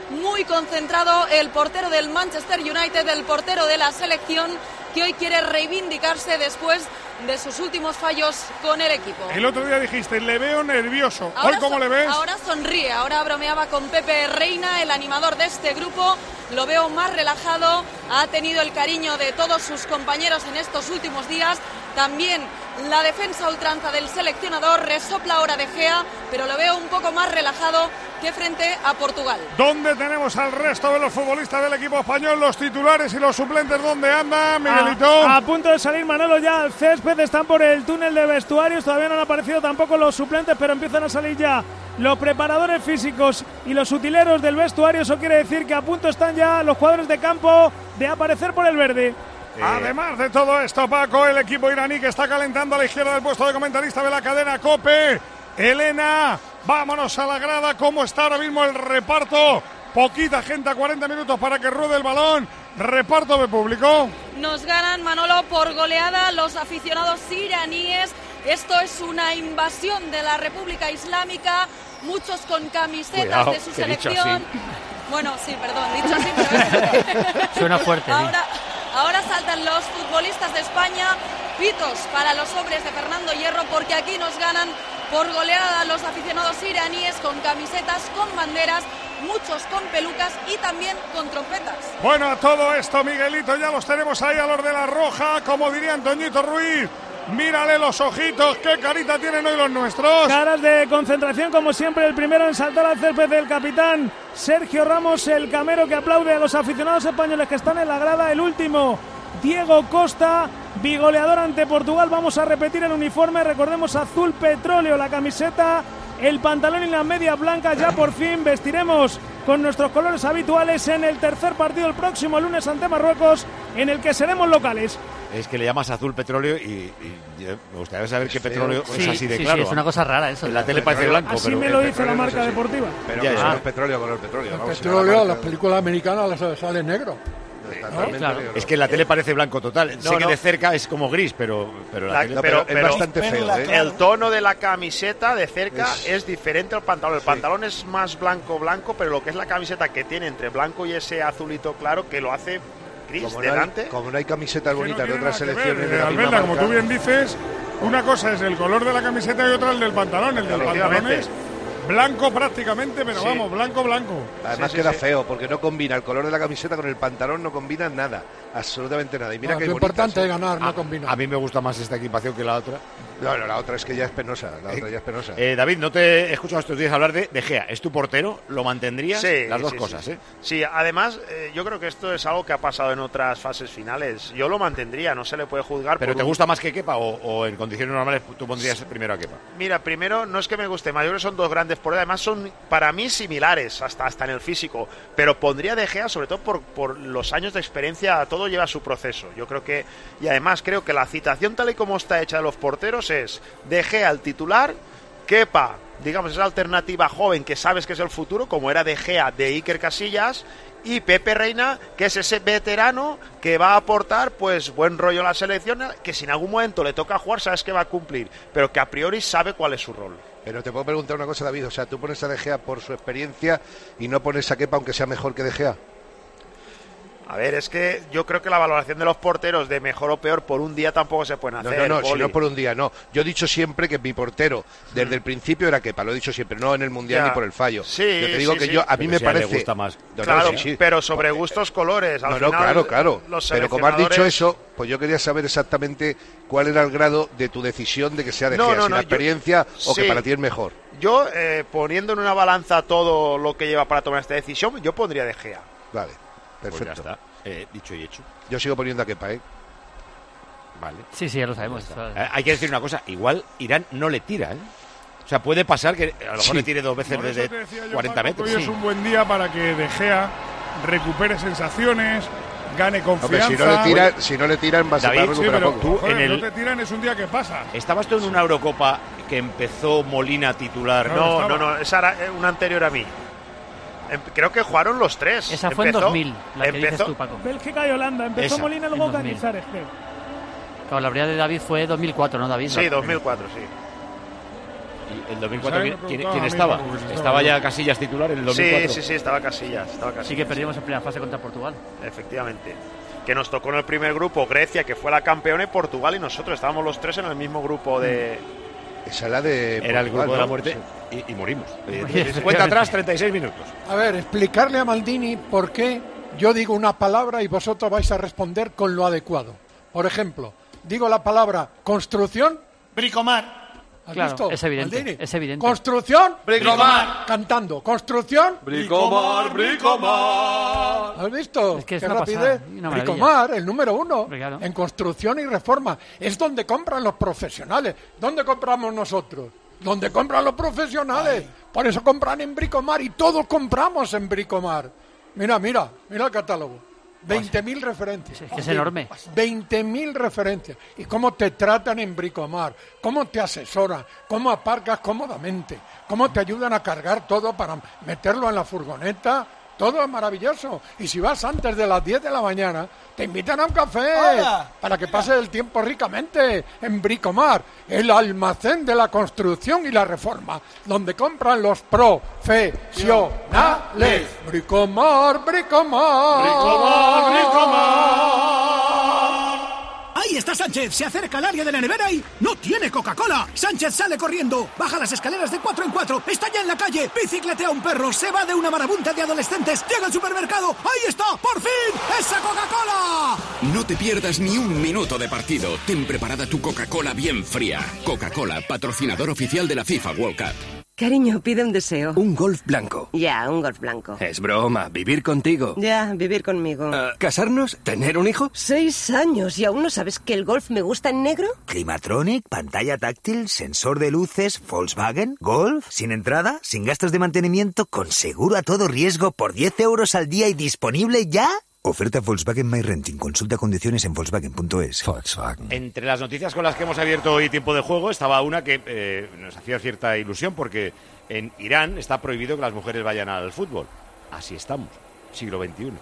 muy concentrado el portero del Manchester United, el portero de la selección, que hoy quiere reivindicarse después de sus últimos fallos con el equipo. El otro día dijiste, le veo nervioso. Ahora ¿Hoy cómo so- le ves? Ahora sonríe, ahora bromeaba con Pepe Reina, el animador de este grupo. Lo veo más relajado, ha tenido el cariño de todos sus compañeros en estos últimos días. También la defensa ultranza del seleccionador, resopla ahora De Gea, pero lo veo un poco más relajado que frente a Portugal. ¿Dónde tenemos al resto de los futbolistas del equipo español, los titulares y los suplentes? ¿Dónde andan, Miguelito? A, a punto de salir Manolo ya al césped, están por el túnel de vestuarios, todavía no han aparecido tampoco los suplentes, pero empiezan a salir ya los preparadores físicos y los utileros del vestuario. Eso quiere decir que a punto están ya los jugadores de campo de aparecer por el verde. Eh. Además de todo esto, Paco, el equipo iraní que está calentando a la izquierda del puesto de comentarista de la cadena COPE. Elena, vámonos a la grada. ¿Cómo está ahora mismo el reparto? Poquita gente a cuarenta minutos para que ruede el balón. Reparto de público. Nos ganan, Manolo, por goleada los aficionados iraníes. Esto es una invasión de la República Islámica. Muchos con camisetas Cuidado, de su que dicho selección. así. Bueno, sí, perdón, dicho así, pero Suena fuerte. ahora, ahora saltan los futbolistas de España. Pitos para los hombres de Fernando Hierro, porque aquí nos ganan por goleada los aficionados iraníes con camisetas, con banderas, muchos con pelucas y también con trompetas. Bueno, a todo esto, Miguelito, ya los tenemos ahí a los de la roja, como diría Antoñito Ruiz. Mírale los ojitos, qué carita tienen hoy los nuestros. Caras de concentración, como siempre. El primero en saltar al césped del capitán Sergio Ramos, el camero que aplaude a los aficionados españoles que están en la grada. El último, Diego Costa, bigoleador ante Portugal. Vamos a repetir el uniforme, recordemos, azul petróleo la camiseta, el pantalón y las medias blancas. Ya por fin vestiremos con nuestros colores habituales en el tercer partido el próximo lunes ante Marruecos, en el que seremos locales. Es que le llamas azul petróleo y, y yo me gustaría saber qué petróleo Sí, es así de sí, claro. sí, es una cosa rara eso. En la tele parece blanco, Así pero me lo el dice la petróleo marca es así. deportiva. Pero Ya, con ya. el petróleo, con el petróleo. El vamos, petróleo, la las marca- películas americanas les sale negro. Totalmente Claro. negro. Es que en la tele parece blanco total. No, sé que no. de cerca es como gris, pero, pero la, La- tele... pero, es pero bastante feo, ¿eh? el tono de la camiseta de cerca Es- es, diferente al pantalón. El pantalón es más blanco blanco, pero lo que es la camiseta que tiene entre blanco y ese azulito claro que lo hace gris Como no, hay, delante. como no hay camisetas Que no bonitas de tiene otras nada que selecciones ver, de eh, la misma Alberta, como marca. tú bien dices, una cosa es el color de la camiseta y otra el del pantalón. El del pantalón Efectivamente. es blanco prácticamente, pero Sí. vamos, blanco, blanco. Además Sí, sí, queda sí. feo, porque no combina el color de la camiseta con el pantalón, no combina nada, absolutamente nada. Y mira No, que lo hay bonitas, importante ¿eh? es ganar, a, no combinar. a mí me gusta más esta equipación que la otra. No, no, la otra es que ya es penosa, la otra ya es penosa. Eh, David, no te he escuchado estos días hablar de De Gea. ¿Es tu portero? ¿Lo mantendrías? Sí, Las dos sí, cosas, sí. ¿eh? Sí, además, eh, yo creo que esto es algo que ha pasado en otras fases finales. Yo lo mantendría, no se le puede juzgar. ¿Pero por te un- gusta más que Kepa o, o en condiciones normales tú pondrías primero a Kepa? Mira, primero, no es que me guste más, yo creo que son dos grandes por además son para mí similares, hasta, hasta en el físico, pero pondría De Gea sobre todo por, por los años de experiencia, todo lleva su proceso. Yo creo que, y además creo que la citación tal y como está hecha de los porteros es De Gea el titular, Kepa, digamos, esa alternativa joven que sabes que es el futuro, como era De Gea de Iker Casillas, y Pepe Reina, que es ese veterano que va a aportar pues buen rollo a la selección, que si en algún momento le toca jugar sabes que va a cumplir, pero que a priori sabe cuál es su rol. Pero te puedo preguntar una cosa, David, o sea, tú pones a De Gea por su experiencia y no pones a Kepa aunque sea mejor que De Gea. A ver, es que yo creo que la valoración de los porteros de mejor o peor por un día tampoco se pueden No, hacer. no, no, si Poli. no por un día, no. Yo he dicho siempre que mi portero desde el principio era Kepa, lo he dicho siempre, no en el Mundial Ya. ni por el fallo. Sí, yo te digo sí, que sí. yo a mí Pero me si a él le parece gusta más. No, no, Claro, sí, sí. pero sobre gustos colores. Al No, no, final, claro, claro. los Pero como has dicho seleccionadores- eso, pues yo quería saber exactamente cuál era el grado de tu decisión de que sea De No, Gea, no, si no, la yo- experiencia o que sí. para ti es mejor. Yo, eh, poniendo en una balanza todo lo que lleva para tomar esta decisión, yo pondría De Gea. Vale, Pues ya perfecto. está. Eh, dicho y hecho. Yo sigo poniendo a Kepa, ¿eh? Vale. Sí, sí, ya lo sabemos. Eh, hay que decir una cosa, igual Irán no le tira, ¿eh? O sea, puede pasar que a lo mejor Sí. le tire dos veces Por eso desde te decía yo, cuarenta Paco, que metros. hoy es un buen día para que De Gea recupere sensaciones, gane Hombre, confianza. si no le tiran, si no le tiran va a ser David, para Sí, recuperar pero poco. tú joder, en el- no te tiran, es un día que pasa. ¿Estabas tú en una Eurocopa que empezó Molina titular? No, No, estaba. no, no, esa era eh, una anterior a mí. Em- Creo que jugaron los tres. Esa fue Empezó- en dos mil, la que dices empezó- tú, Paco. Bélgica y Holanda. Empezó Esa, Molina y en luego dos mil. Canizares, creo. Claro, la verdad de David fue dos mil cuatro, ¿no, David? Sí, dos mil cuatro, sí. el dos mil cuatro, ¿quién, quién, quién estaba? ¿Estaba ya Casillas titular en el dos mil cuatro? Sí, sí, sí, estaba Casillas, estaba Casillas. Sí que perdimos en primera fase contra Portugal. Efectivamente. Que nos tocó en el primer grupo Grecia, que fue la campeona, y Portugal y nosotros. Estábamos los tres en el mismo grupo de... Esa era de... Era el grupo de la muerte y, y morimos. Cuenta atrás, treinta y seis minutos. A ver, explicarle a Maldini por qué yo digo una palabra y vosotros vais a responder con lo adecuado. Por ejemplo, digo la palabra construcción. Bricomar. ¿Has claro, visto? es evidente, Maldini? es evidente. Construcción. Bricomar. Cantando. Construcción. Bricomar, Bricomar. ¿Has visto? Es que es Qué una rapidez. pasada, una maravilla. Bricomar, el número uno. Claro. En construcción y reforma. Es donde compran los profesionales. ¿Dónde compramos nosotros? Donde compran los profesionales. Ay. Por eso compran en Bricomar y todos compramos en Bricomar. Mira, mira, mira el catálogo. veinte mil referencias. Es que es enorme. veinte mil referencias. ¿Y cómo te tratan en Bricomar? ¿Cómo te asesoran? ¿Cómo aparcas cómodamente? ¿Cómo te ayudan a cargar todo para meterlo en la furgoneta? Todo es maravilloso. Y si vas antes de las diez de la mañana, te invitan a un café. ¡Hola! Para que pases el tiempo ricamente en Bricomar, el almacén de la construcción y la reforma, donde compran los profesionales. Bricomar, Bricomar. Bricomar, Bricomar. Ahí está Sánchez, se acerca al área de la nevera y no tiene Coca-Cola. Sánchez sale corriendo, baja las escaleras de cuatro en cuatro, está ya en la calle, bicicletea un perro, se va de una marabunta de adolescentes, llega al supermercado, ahí está, por fin, esa Coca-Cola. No te pierdas ni un minuto de partido. Ten preparada tu Coca-Cola bien fría. Coca-Cola, patrocinador oficial de la FIFA World Cup. Cariño, pide un deseo. Un Golf blanco. Ya, un Golf blanco. Es broma, vivir contigo. Ya, vivir conmigo. Uh, ¿Casarnos? ¿Tener un hijo? Seis años y aún no sabes que el Golf me gusta en negro. Climatronic, pantalla táctil, sensor de luces, Volkswagen, Golf, sin entrada, sin gastos de mantenimiento, con seguro a todo riesgo por diez euros al día y disponible ya. Oferta Volkswagen My Renting. Consulta condiciones en Volkswagen punto es. Volkswagen. Entre las noticias con las que hemos abierto hoy tiempo de juego estaba una que eh, nos hacía cierta ilusión porque en Irán está prohibido que las mujeres vayan al fútbol. Así estamos, siglo veintiuno.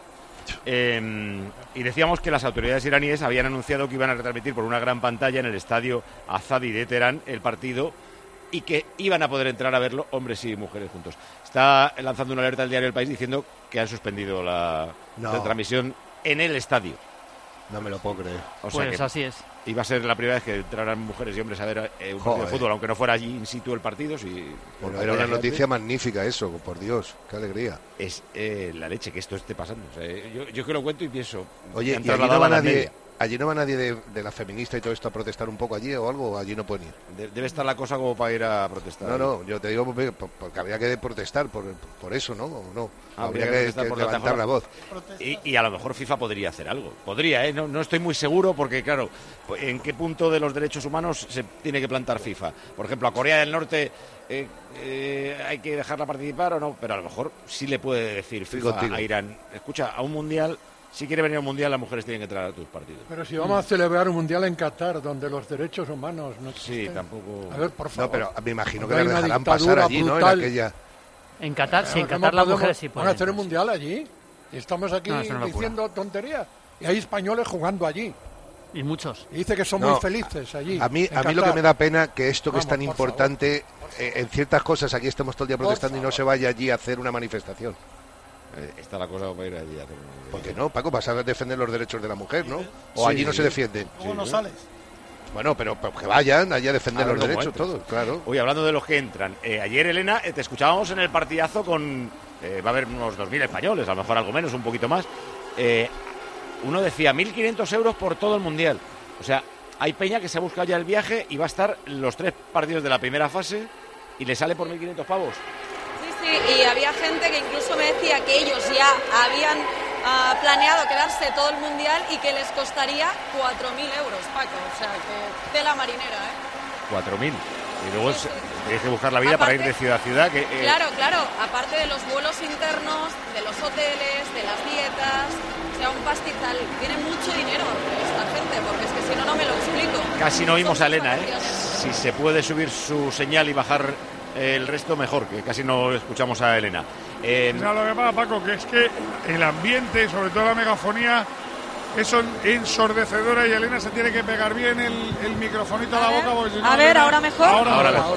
Eh, y decíamos que las autoridades iraníes habían anunciado que iban a retransmitir por una gran pantalla en el estadio Azadi de Teherán el partido y que iban a poder entrar a verlo hombres y mujeres juntos. Está lanzando una alerta al diario El País diciendo que han suspendido la, no. la transmisión en el estadio. No me lo puedo creer. O sea pues que así es. Iba a ser la primera vez que entraran mujeres y hombres a ver eh, un Joder. partido de fútbol, aunque no fuera allí in situ el partido. Si, bueno, era una noticia magnífica eso, por Dios, qué alegría. Es eh, la leche que esto esté pasando. O sea, yo, yo que lo cuento y pienso... Oye, ¿y allí no va nadie, allí no va nadie de, de la feminista y todo esto a protestar un poco allí o algo? ¿Allí no pueden ir? De, debe estar la cosa como para ir a protestar. No, no, yo te digo porque habría que protestar por, por eso, ¿no? ¿O no? Ah, habría que, que, que por levantar la, la voz. Y, y a lo mejor FIFA podría hacer algo. Podría, ¿eh? No, no estoy muy seguro porque, claro, ¿en qué punto de los derechos humanos se tiene que plantar FIFA? Por ejemplo, a Corea del Norte eh, eh, hay que dejarla participar o no, pero a lo mejor sí le puede decir FIFA a Irán, escucha, a un mundial, si quiere venir a un mundial, las mujeres tienen que entrar a tus partidos. Pero si vamos mm. a celebrar un mundial en Qatar, donde los derechos humanos no existen. Sí, tampoco... A ver, por favor. No, pero me imagino que las dejarán pasar allí, brutal. ¿no? En aquella... En Qatar, sí, en Qatar las mujeres sí pueden. Van a hacer el mundial allí. Y estamos aquí no, no diciendo tonterías. Y hay españoles jugando allí. Y muchos. Y dice que son no, muy felices allí. A mí, a mí lo que me da pena que esto que Vamos, es tan importante, eh, en ciertas cosas aquí estamos todo el día protestando y no se vaya allí a hacer una manifestación. Eh, está la cosa para ir allí a hacer una... ¿Por qué no, Paco? Vas a defender los derechos de la mujer, ¿no? O sí, allí no sí. se defienden. ¿Cómo sí, no sales? Bueno, pero, pero que vayan allí a defender a los derechos entres. todos, claro. Oye, hablando de los que entran, eh, ayer, Elena, eh, te escuchábamos en el partidazo con... Eh, va a haber unos dos mil españoles, a lo mejor algo menos, un poquito más. Eh, uno decía mil quinientos euros por todo el Mundial. O sea, hay peña que se ha buscado ya el viaje y va a estar los tres partidos de la primera fase y le sale por mil quinientos pavos. Sí, sí, y había gente que incluso me decía que ellos ya habían uh, planeado quedarse todo el Mundial y que les costaría cuatro mil euros, Paco. O sea, que de la marinera, ¿eh? cuatro mil. Y luego sí, sí. tienes que buscar la vida aparte, para ir de ciudad a ciudad. Que, eh... Claro, claro. Aparte de los vuelos internos, de los hoteles, de las dietas. O sea, un pastizal. Tiene mucho dinero esta gente, porque es que si no, no me lo explico. Casi no oímos a Elena, ¿eh? Si se puede subir su señal y bajar el resto, mejor, que casi no escuchamos a Elena. Eh... O sea, lo que pasa, Paco, que es que el ambiente, sobre todo la megafonía, es ensordecedora y Elena se tiene que pegar bien el, el microfonito a, a la boca. Porque si no, a ver, Elena... ¿ahora mejor? Ahora, ahora, ahora, ahora. ahora.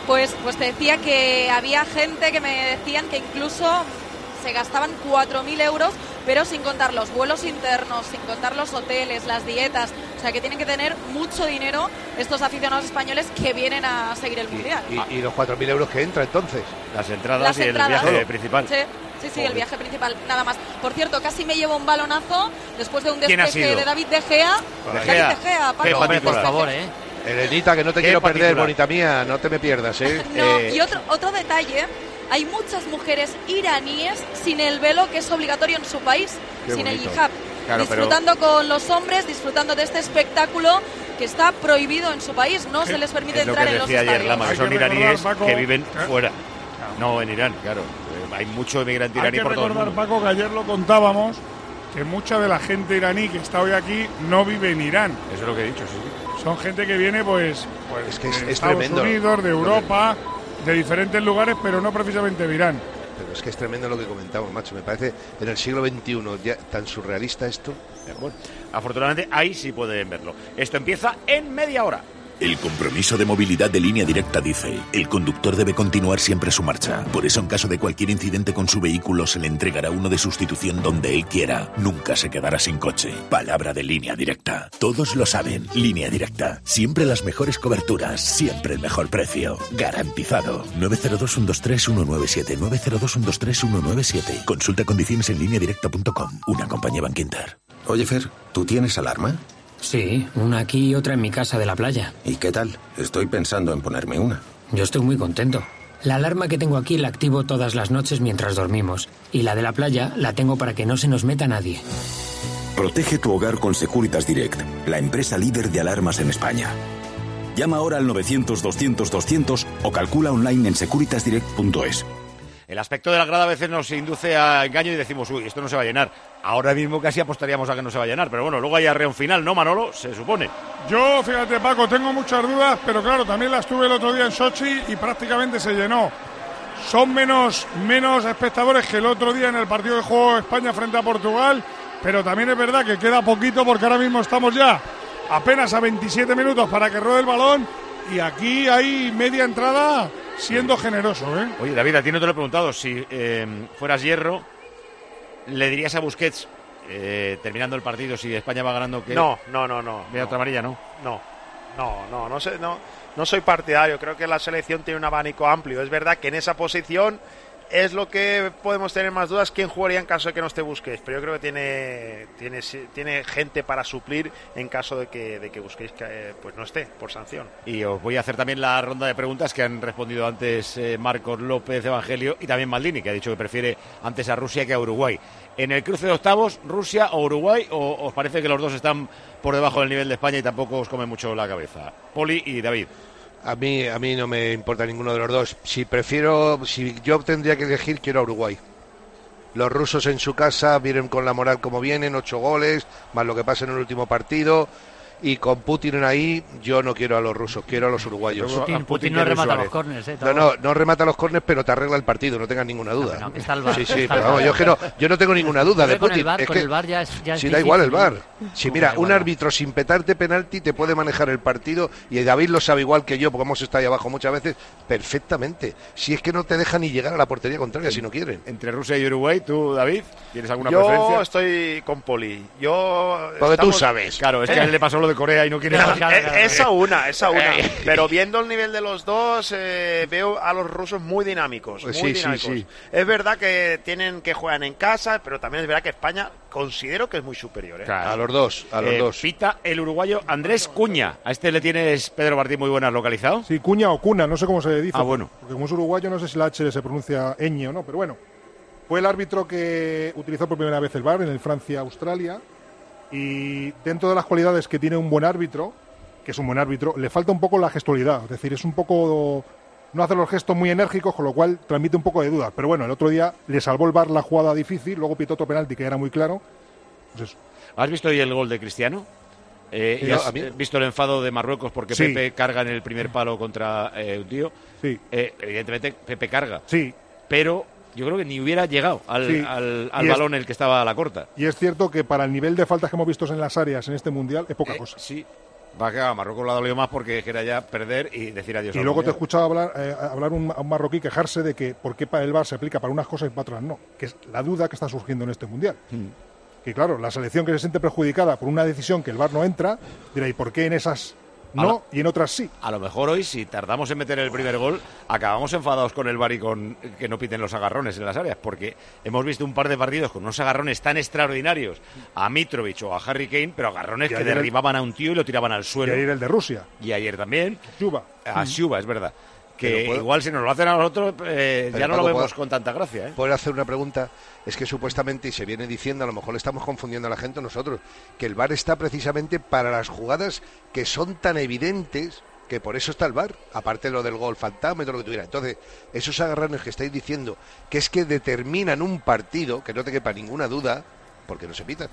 Pues, pues te decía que había gente que me decían que incluso se gastaban cuatro mil euros, pero sin contar los vuelos internos, sin contar los hoteles, las dietas. O sea que tienen que tener mucho dinero estos aficionados españoles que vienen a seguir el Mundial. ¿Y, y, y los cuatro mil euros que entra entonces? Las entradas Las y entradas. el viaje principal. Sí, sí, sí, el viaje principal, nada más. Por cierto, casi me llevo un balonazo después de un despeje de David De Gea. De David Gea. De Gea, Paco. Hombre, por Despeje. favor, ¿eh? Elenita, que no te quiero particular. perder, bonita mía, no te me pierdas, ¿eh? No, eh y otro, otro detalle, hay muchas mujeres iraníes sin el velo que es obligatorio en su país, Qué sin bonito. el hijab, Claro, disfrutando pero... con los hombres, disfrutando de este espectáculo que está prohibido en su país, no se les permite es lo entrar que en los decía ayer estadios. Lama, que Hay son que recordar, iraníes Paco, que viven ¿eh? fuera, no en Irán, claro. Eh, Hay mucho inmigrante Hay iraní que por todo el recordar, mundo. Paco, que ayer lo contábamos, que mucha de la gente iraní que está hoy aquí no vive en Irán. Eso es lo que he dicho, sí, sí. Son gente que viene, pues, pues Es que es- de es Estados tremendo. Unidos, de Europa, de diferentes lugares, pero no precisamente de Irán. Pero es que es tremendo lo que comentamos, macho. Me parece en el siglo veintiuno ya tan surrealista esto. Bueno, afortunadamente ahí sí pueden verlo. Esto empieza en media hora. El compromiso de movilidad de Línea Directa dice: el conductor debe continuar siempre su marcha. Por eso, en caso de cualquier incidente con su vehículo, se le entregará uno de sustitución donde él quiera. Nunca se quedará sin coche. Palabra de Línea Directa. Todos lo saben. Línea Directa. Siempre las mejores coberturas. Siempre el mejor precio. Garantizado. nueve cero dos, uno dos tres, uno nueve siete. nueve cero dos, uno dos tres, uno nueve siete. Consulta condiciones en línea directa punto com. Una compañía Bankinter. Oye, Fer, ¿tú tienes alarma? Sí, una aquí y otra en mi casa de la playa. ¿Y qué tal? Estoy pensando en ponerme una. Yo estoy muy contento. La alarma que tengo aquí la activo todas las noches mientras dormimos. Y la de la playa la tengo para que no se nos meta nadie. Protege tu hogar con Securitas Direct, la empresa líder de alarmas en España. Llama ahora al novecientos, doscientos, doscientos o calcula online en securitas direct punto es. El aspecto de la grada a veces nos induce a engaño y decimos, uy, esto no se va a llenar. Ahora mismo casi apostaríamos a que no se va a llenar, pero bueno, luego hay arreón final, ¿no, Manolo? Se supone. Yo, fíjate, Paco, tengo muchas dudas, pero claro, también las tuve el otro día en Sochi y prácticamente se llenó. Son menos, menos espectadores que el otro día en el partido de juego España frente a Portugal, pero también es verdad que queda poquito porque ahora mismo estamos ya apenas a veintisiete minutos para que ruede el balón y aquí hay media entrada siendo generoso, ¿eh? Oye, David, a ti no te lo he preguntado. Si eh, fueras Hierro, ¿le dirías a Busquets, eh, terminando el partido, si España va ganando, que No, no, no, no. vea otra amarilla, no? No, no, no, no sé, no, no soy partidario. Creo que la selección tiene un abanico amplio. Es verdad que en esa posición es lo que podemos tener más dudas, quién jugaría en caso de que no esté Busquets, pero yo creo que tiene tiene, tiene gente para suplir en caso de que, de que Busquets eh, pues no esté por sanción. Y os voy a hacer también la ronda de preguntas que han respondido antes eh, Marcos López Evangelio y también Maldini, que ha dicho que prefiere antes a Rusia que a Uruguay. En el cruce de octavos, Rusia o Uruguay, o os parece que los dos están por debajo del nivel de España y tampoco os come mucho la cabeza? Poli y David. A mí, a mí no me importa ninguno de los dos. Si prefiero, si yo tendría que elegir, quiero a Uruguay. Los rusos en su casa vienen con la moral como vienen, ocho goles, más lo que pasa en el último partido. Y con Putin ahí, yo no quiero a los rusos, quiero a los uruguayos. Putin, Putin, Putin no remata los córners, ¿eh? No, no, no remata los córners, pero te arregla el partido, no tengas ninguna duda. No, no, está el VAR, sí, sí, está pero el vamos, yo, que no, yo no tengo ninguna duda de con Putin. El VAR, es con que, el VAR ya es, ya es si da difícil, igual el VAR. ¿no? Si mira, un árbitro sin petarte penalti te puede manejar el partido, y David lo sabe igual que yo, porque hemos estado ahí abajo muchas veces, perfectamente. Si es que no te deja ni llegar a la portería contraria, si no quieren. Entre Rusia y Uruguay, tú, David, ¿tienes alguna yo preferencia? Yo estoy con Poli. Yo Porque estamos... tú sabes. Claro, es que a él le pasó lo de Corea y no quiere... No, esa una, esa una. Pero viendo el nivel de los dos, eh, veo a los rusos muy dinámicos. Muy sí, dinámicos. Sí, sí. Es verdad que tienen que juegan en casa, pero también es verdad que España considero que es muy superior. ¿eh? Claro. A los dos, a los eh, dos. Pita el uruguayo Andrés Cuña. ¿A este le tienes, Pedro Martín, muy buenas localizado? Sí, Cuña o Cuna, no sé cómo se dice. Ah, bueno. Porque como es uruguayo, no sé si la H se pronuncia ñ o no, pero bueno. Fue el árbitro que utilizó por primera vez el VAR en el Francia-Australia. Y dentro de las cualidades que tiene un buen árbitro, que es un buen árbitro, le falta un poco la gestualidad. Es decir, es un poco... no hace los gestos muy enérgicos, con lo cual transmite un poco de dudas. Pero bueno, el otro día le salvó el VAR la jugada difícil, luego pitó otro penalti que era muy claro. Pues eso. ¿Has visto hoy el gol de Cristiano? Eh, Sí, ¿y has a mí- visto el enfado de Marruecos porque Sí. Pepe carga en el primer palo contra eh, un tío? Sí. Eh, evidentemente, Pepe carga. Sí. Pero yo creo que ni hubiera llegado al, Sí. al, al Y es- balón el que estaba a la corta. Y es cierto que para el nivel de faltas que hemos visto en las áreas en este Mundial es poca cosa. Sí. Va que a Marruecos le ha dolido más porque era ya perder y decir adiós. Y al luego te he mundial. escuchado hablar, eh, hablar un, a un marroquí quejarse de que por qué para el V A R se aplica para unas cosas y para otras no, que es la duda que está surgiendo en este mundial. Hmm. Que claro, la selección que se siente perjudicada por una decisión que el V A R no entra, dirá, ¿y por qué en esas no lo, y en otras sí? A lo mejor hoy, si tardamos en meter el primer gol, acabamos enfadados con el V A R y con que no piten los agarrones en las áreas, porque hemos visto un par de partidos con unos agarrones tan extraordinarios a Mitrovic o a Harry Kane, pero agarrones Y que ayer el- derribaban a un tío y lo tiraban al suelo. Y ayer el de Rusia. Y ayer también. Chuba. A Xuba, es verdad. Que Pero puedo- igual si nos lo hacen a nosotros, eh, Pero, ya no Paco, lo vemos ¿puedo- con tanta gracia. ¿eh? ¿Puedo hacer una pregunta? Es que supuestamente, y se viene diciendo, a lo mejor le estamos confundiendo a la gente nosotros, que el V A R está precisamente para las jugadas que son tan evidentes que por eso está el V A R, aparte de lo del gol fantasma y todo lo que tuviera. Entonces, esos agarrones que estáis diciendo, que es que determinan un partido, que no te quepa ninguna duda, porque no se pitan.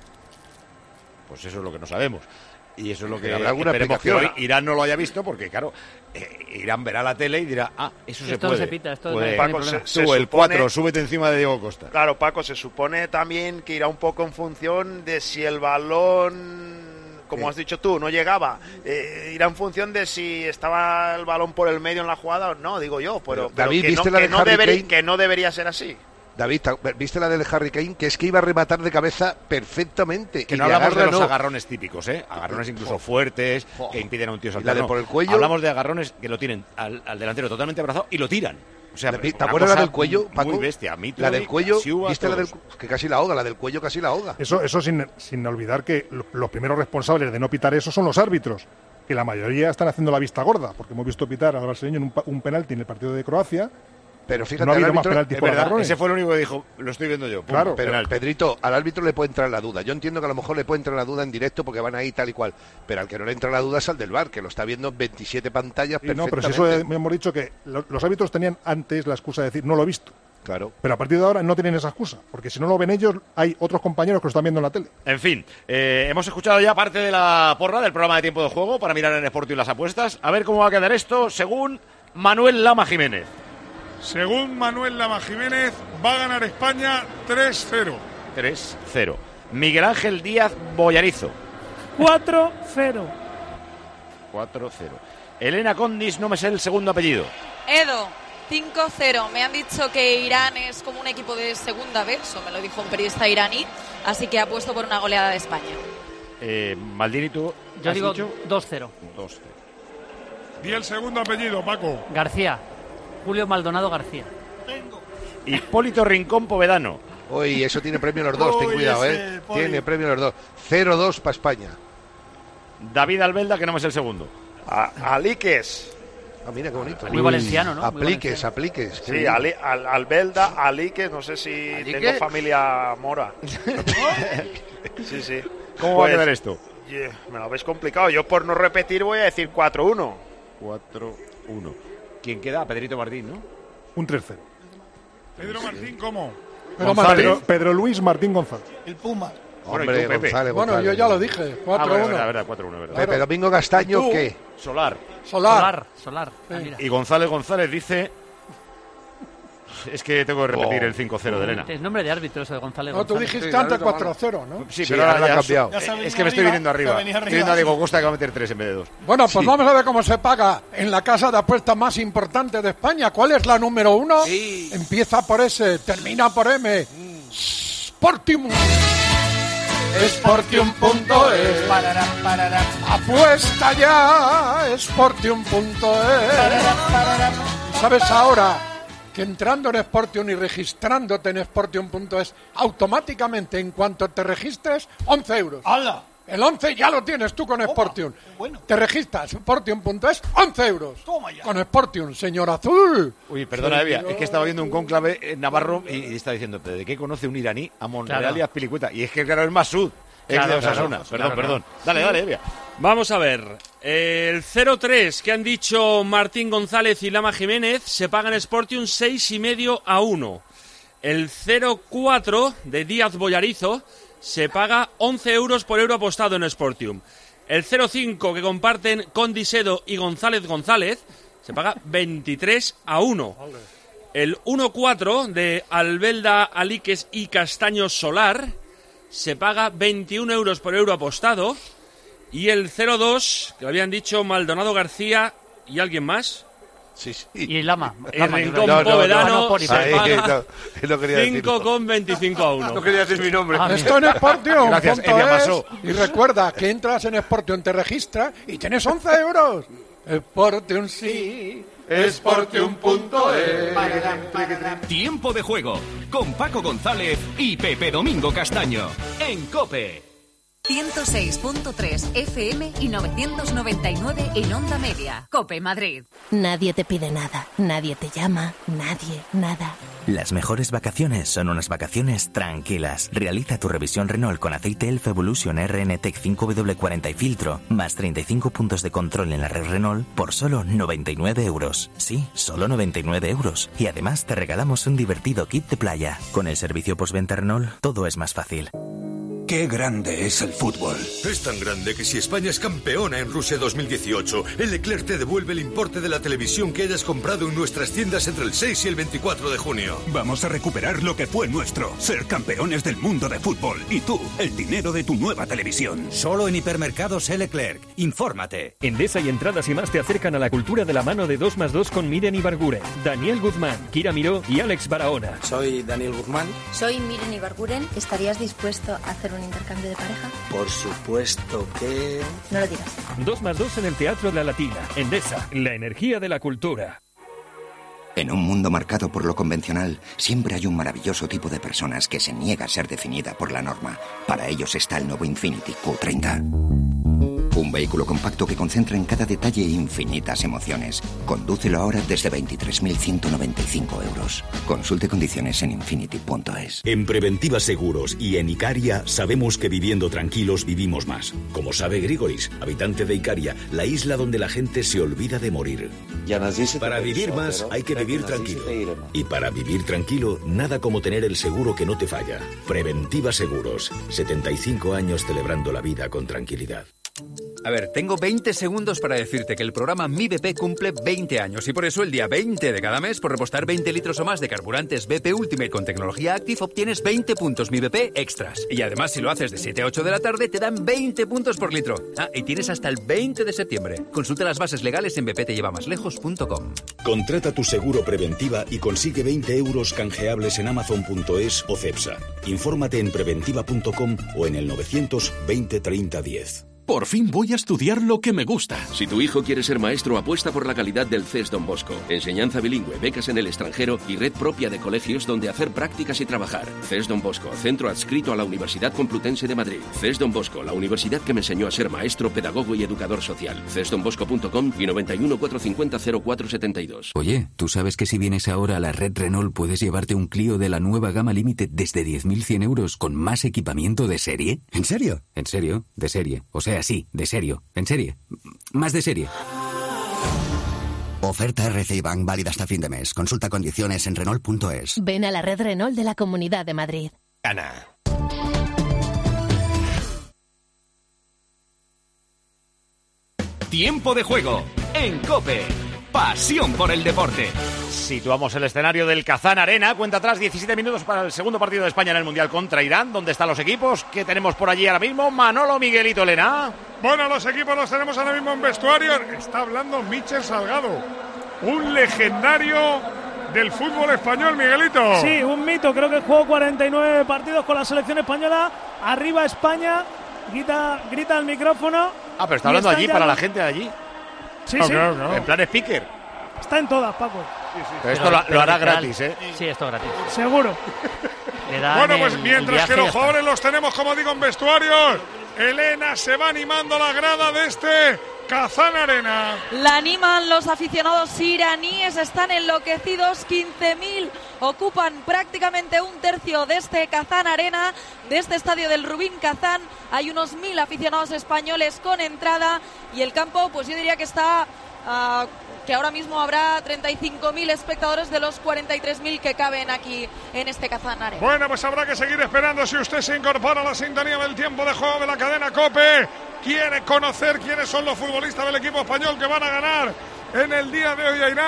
Pues eso es lo que no sabemos. Y eso es lo que Habrá alguna esperemos que hoy explicación. Irán no lo haya visto, porque claro, eh, Irán verá la tele y dirá, ah, eso se Esto no puede. se pita, esto no Puede. hay Paco, problema. se- Tú, el supone- cuatro, súbete encima de Diego Costa. Claro, Paco, se supone también que irá un poco en función de si el balón, como Sí. has dicho tú, no llegaba. Eh, irá en función de si estaba el balón por el medio en la jugada o no, digo yo. Pero, Pero, pero David, que, ¿viste no, la que, de no Harry debería, Kane? que no debería ser así. David, ta- ¿viste la del Harry Kane? Que es que iba a rematar de cabeza perfectamente. Que y no de hablamos de agarra los no. agarrones típicos, ¿eh? Agarrones incluso Jo. fuertes, Jo. que impiden a un tío ¿Y saltar. la de no. por el cuello? Hablamos de agarrones que lo tienen al, al delantero totalmente abrazado y lo tiran. O sea, ¿Te una acuerdas la cosa del cuello, Paco? Muy bestia. Mitrovic, La del cuello, Xuba, ¿viste la del todos. que casi la ahoga? La del cuello casi la ahoga. Eso, eso sin, sin olvidar que lo- los primeros responsables de no pitar eso son los árbitros, que la mayoría están haciendo la vista gorda, porque hemos visto pitar al brasileño en un, pa- un penalti en el partido de Croacia. Pero fíjate, no ha al habido más árbitro- penaltis Es por verdad, agarrones. ese fue el único que dijo, lo estoy viendo yo. Pum, Claro. Pero, penalti. Pedrito, al árbitro le puede entrar la duda. Yo entiendo que a lo mejor le puede entrar la duda en directo porque van ahí tal y cual. Pero al que no le entra la duda es al del V A R, que lo está viendo en veintisiete pantallas Sí, no, pero perfectamente. si eso eh, hemos dicho que lo- los árbitros tenían antes la excusa de decir, no lo he visto. Claro. Pero a partir de ahora no tienen esa excusa, porque si no lo ven ellos, hay otros compañeros que lo están viendo en la tele. En fin, eh, hemos escuchado ya parte de la porra del programa de Tiempo de Juego para mirar en Sporting las apuestas. A ver cómo va a quedar esto según Manuel Lama Jiménez. Según Manuel Lama Jiménez, va a ganar España tres cero. tres cero. Miguel Ángel Díaz Boyarizo. cuatro cero. cuatro cero. Elena Condis, no me sé el segundo apellido. Edo, cinco cero. Me han dicho que Irán es como un equipo de segunda vez, eso me lo dijo un periodista iraní, así que apuesto por una goleada de España. Eh, Maldini, tú. Yo has digo dicho dos cero. dos cero. Di el segundo apellido, Paco. García. Julio Maldonado García. Hipólito Rincón Povedano. Uy, eso tiene premio los dos, ten Uy, cuidado, ese, ¿eh? Poli. Tiene premio los dos. cero dos para España. David Albelda, que no me sé el segundo. A, Aliques. Ah, mira qué bonito. Muy valenciano, ¿no? Muy Apliques, valenciano. apliques. qué Sí, bien. Ali, al, Albelda, Aliques, no sé si ¿Alique? tengo familia mora. Sí, sí. ¿Cómo va a Pues, quedar esto? yeah, me lo habéis complicado. Yo por no repetir voy a decir cuatro uno. cuatro uno. ¿Quién queda? Pedrito Martín, ¿no? Un tres cero. Pedro Martín, ¿cómo? Pero González. Pedro, Pedro Luis Martín González. El Puma. Bueno, Hombre, ¿y tú, Pepe? González, Bueno, yo González. ya lo dije, Ah, cuatro bueno, uno. verdad, verdad, cuatro uno, verdad. Pepe Domingo Castaño, ¿Y tú? ¿qué? Solar. Solar. Solar. Solar. Ah, mira. Y González González dice... Es que tengo que repetir Oh. el cinco cero de Elena. Es nombre de árbitro eso de González. No, tú González. dijiste Sí, antes David, cuatro cero, ¿no? Sí, Sí, pero ahora ahora lo ha ya cambiado. Ya se ha su- venido Es que me estoy arriba, viniendo se ha arriba. venido Estoy arriba, viendo a sí. Diego Costa que va a meter tres en vez de dos. Bueno, pues vamos a ver cómo se paga en la casa de apuestas más importante de España. ¿Cuál es la número uno? Sí. Empieza por S, termina por M. Sportium. Sportium punto es. Parará, parará. Apuesta ya. Sportium punto es. Parará, parará. ¿Sabes ahora que entrando en Sportium y registrándote en Sportium punto es, automáticamente en cuanto te registres, once euros? ¡Hala! El once ya lo tienes tú con Sportium. bueno. Te registras Sportium punto es, once euros. Toma ya. Con Sportium, señor Azul. Uy, perdona, Evia, es que estaba viendo un cónclave en Navarro y, y está diciendo, ¿de qué conoce un iraní a Monreal Claro. y a Pilicueta? Y es que, claro, es Masud, ex Claro, de Osasuna. claro, perdón, claro, perdón. Dale, dale, Evia. Vamos a ver. El cero tres que han dicho Martín González y Lama Jiménez se paga en Sportium seis y medio a uno. El cero cuatro de Díaz Boyarizo se paga once euros por euro apostado en Sportium. El cero cinco que comparten Condisedo y González González se paga veintitrés a uno. El uno cuatro de Albelda, Aliques y Castaño Solar se paga veintiún euros por euro apostado. Y el cero dos, que lo habían dicho Maldonado García y alguien más. Sí, sí. Y Lama. El Lama, Rincón no, no, Povedano no, se ahí, paga no, no quería cinco con veinticinco a uno. No quería decir mi nombre. Ah, Esto en Sportium. Gracias, punto Elia es. pasó. Y recuerda que entras en Sportium, te registras y tienes once euros. Sportium sí. Sportium punto es. Tiempo de juego con Paco González y Pepe Domingo Castaño en COPE. ciento seis punto tres F M y novecientos noventa y nueve en Onda Media. COPE Madrid. Nadie te pide nada, nadie te llama, nadie, nada. Las mejores vacaciones son unas vacaciones tranquilas. Realiza tu revisión Renault con aceite Elf Evolution R N Tech cinco W cuarenta y filtro, más treinta y cinco puntos de control en la red Renault por solo noventa y nueve euros. Sí, solo noventa y nueve euros. Y además te regalamos un divertido kit de playa. Con el servicio postventa Renault, todo es más fácil. Qué grande es el fútbol. Es tan grande que si España es campeona en Rusia dos mil dieciocho, el Leclerc te devuelve el importe de la televisión que hayas comprado en nuestras tiendas entre el seis y el veinticuatro de junio. Vamos a recuperar lo que fue nuestro, ser campeones del mundo de fútbol. Y tú, el dinero de tu nueva televisión. Solo en Hipermercados El Leclerc. Infórmate. Endesa y Entradas y Más te acercan a la cultura de la mano de dos más dos con Miren Ibarguren, Daniel Guzmán, Kira Miró y Alex Barahona. Soy Daniel Guzmán. Soy Miren Ibarguren. ¿Estarías dispuesto a hacer un intercambio de pareja? Por supuesto que... No lo digas. dos más dos en el Teatro de la Latina. Endesa, la energía de la cultura. En un mundo marcado por lo convencional, siempre hay un maravilloso tipo de personas que se niega a ser definida por la norma. Para ellos está el nuevo Infiniti Q treinta. Un vehículo compacto que concentra en cada detalle infinitas emociones. Condúcelo ahora desde veintitrés mil ciento noventa y cinco euros. Consulte condiciones en infiniti punto es. En Preventiva Seguros y en Icaria sabemos que viviendo tranquilos vivimos más. Como sabe Grigoris, habitante de Icaria, la isla donde la gente se olvida de morir. Para vivir más hay que vivir tranquilo. Y para vivir tranquilo, nada como tener el seguro que no te falla. Preventiva Seguros. setenta y cinco años celebrando la vida con tranquilidad. A ver, tengo veinte segundos para decirte que el programa Mi B P cumple veinte años y por eso el día veinte de cada mes, por repostar veinte litros o más de carburantes B P Ultimate con tecnología Active, obtienes veinte puntos Mi B P extras. Y además, si lo haces de siete a ocho de la tarde, te dan veinte puntos por litro. Ah, y tienes hasta el veinte de septiembre. Consulta las bases legales en b p te lleva más lejos punto com. Contrata tu seguro Preventiva y consigue veinte euros canjeables en amazon punto es o Cepsa. Infórmate en preventiva punto com o en el novecientos veinte treinta diez. Por fin voy a estudiar lo que me gusta. Si tu hijo quiere ser maestro, apuesta por la calidad del C E S Don Bosco. Enseñanza bilingüe, becas en el extranjero y red propia de colegios donde hacer prácticas y trabajar. C E S Don Bosco, centro adscrito a la Universidad Complutense de Madrid. C E S Don Bosco, la universidad que me enseñó a ser maestro, pedagogo y educador social. c e s don bosco punto com y noventa y uno, cuatrocientos cincuenta, cero cuatro setenta y dos. Oye, ¿tú sabes que si vienes ahora a la red Renault puedes llevarte un Clio de la nueva gama Limited desde diez mil cien euros con más equipamiento de serie? ¿En serio? En serio, de serie. O sea, sí, de serio. En serie. Más de serie. Oferta R C I Bank válida hasta fin de mes. Consulta condiciones en Renault punto es. Ven a la red Renault de la Comunidad de Madrid. Ana. Tiempo de juego en COPE. Pasión por el deporte. Situamos el escenario del Kazán Arena. Cuenta atrás diecisiete minutos para el segundo partido de España en el Mundial contra Irán. ¿Dónde están los equipos? ¿Qué tenemos por allí ahora mismo? Manolo, Miguelito, Elena. Bueno, los equipos los tenemos ahora mismo en vestuario. Está hablando Michel Salgado, un legendario del fútbol español, Miguelito. Sí, un mito. Creo que jugó cuarenta y nueve partidos con la selección española. Arriba España. Grita, grita al micrófono. Ah, pero está hablando allí para la gente de allí. Sí, no, sí. No, no. En plan speaker. Está en todas, Paco. Sí, sí. Pero esto pero, lo, pero lo hará gratis, ¿eh? Sí, esto gratis. Seguro. Bueno, pues mientras que los jugadores los tenemos, como digo, en vestuarios, Elena se va animando la grada de este Kazán Arena. La animan los aficionados iraníes, están enloquecidos, quince mil ocupan prácticamente un tercio de este Kazán Arena, de este estadio del Rubin Kazán. Hay unos mil aficionados españoles con entrada y el campo, pues yo diría que está... Uh, que ahora mismo habrá treinta y cinco mil espectadores de los cuarenta y tres mil que caben aquí en este Kazán Arena. Bueno, pues habrá que seguir esperando. Si usted se incorpora a la sintonía del tiempo de juego de la cadena COPE, quiere conocer quiénes son los futbolistas del equipo español que van a ganar en el día de hoy a Irán,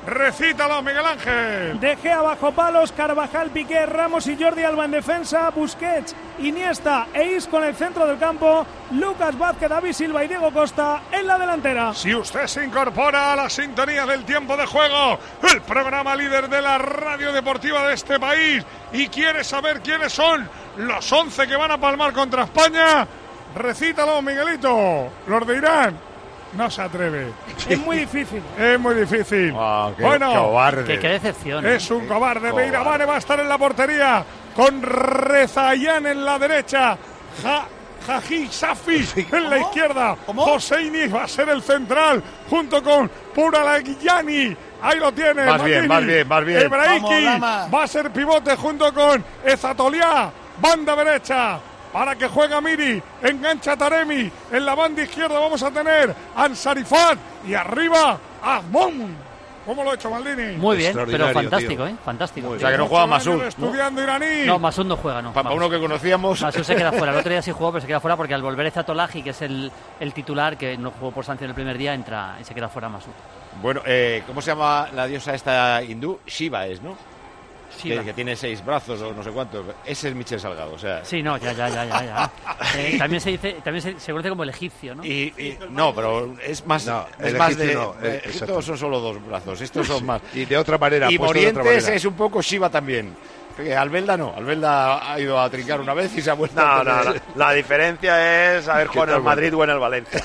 Recítalo, Miguel Ángel. De Gea bajo palos, Carvajal, Piqué, Ramos y Jordi Alba en defensa, Busquets, Iniesta e Isco en el centro del campo, Lucas Vázquez, David Silva y Diego Costa en la delantera. Si usted se incorpora a la sintonía del tiempo de juego, el programa líder de la radio deportiva de este país, y quiere saber quiénes son los once que van a palmar contra España, recítalo, Miguelito. Los de Irán no se atreve. Es muy difícil. Es muy difícil. Oh, qué bueno, cobarde. Qué, qué decepción. Es un cobarde. Beiramane va a estar en la portería con Rezaian en la derecha. Ja, Jaji Safi en la izquierda. Hosseini va a ser el central junto con Puralagiani. Ahí lo tiene. Más bien, más bien, más bien. Ebraiki va a ser pivote junto con Ezatolia. Banda derecha. Para que juega Miri, engancha Taremi. En la banda izquierda vamos a tener Ansarifat y arriba Azmoun. ¿Cómo lo ha hecho Maldini? Muy bien, pero fantástico, ¿eh? Fantástico. O sea que no juega Masud. Estudiando iraní. No, Masud no juega, no. Para uno que conocíamos. Masud se queda fuera. El otro día sí jugó, pero se queda fuera porque al volver Ezatolahi, que es el, el titular, que no jugó por sanción el primer día, entra y se queda fuera Masud. Bueno, eh, ¿cómo se llama la diosa esta hindú? Shiva es, ¿no? Shiva. Que, que tiene seis brazos o no sé cuántos. Ese es Michel Salgado, o sea. Sí, no, ya, ya, ya, ya. ya. eh, también se dice, también se, se conoce como el egipcio, ¿no? Y, y no, pero es más, no, es más de. No, eh, estos son solo dos brazos, estos son más. Y de otra manera. Y Morientes otra manera. es un poco Shiva también. Albelda no, Albelda ha ido a trincar una vez y se ha vuelto no, a no, no, la diferencia es haber jugado en el Madrid o en el Valencia.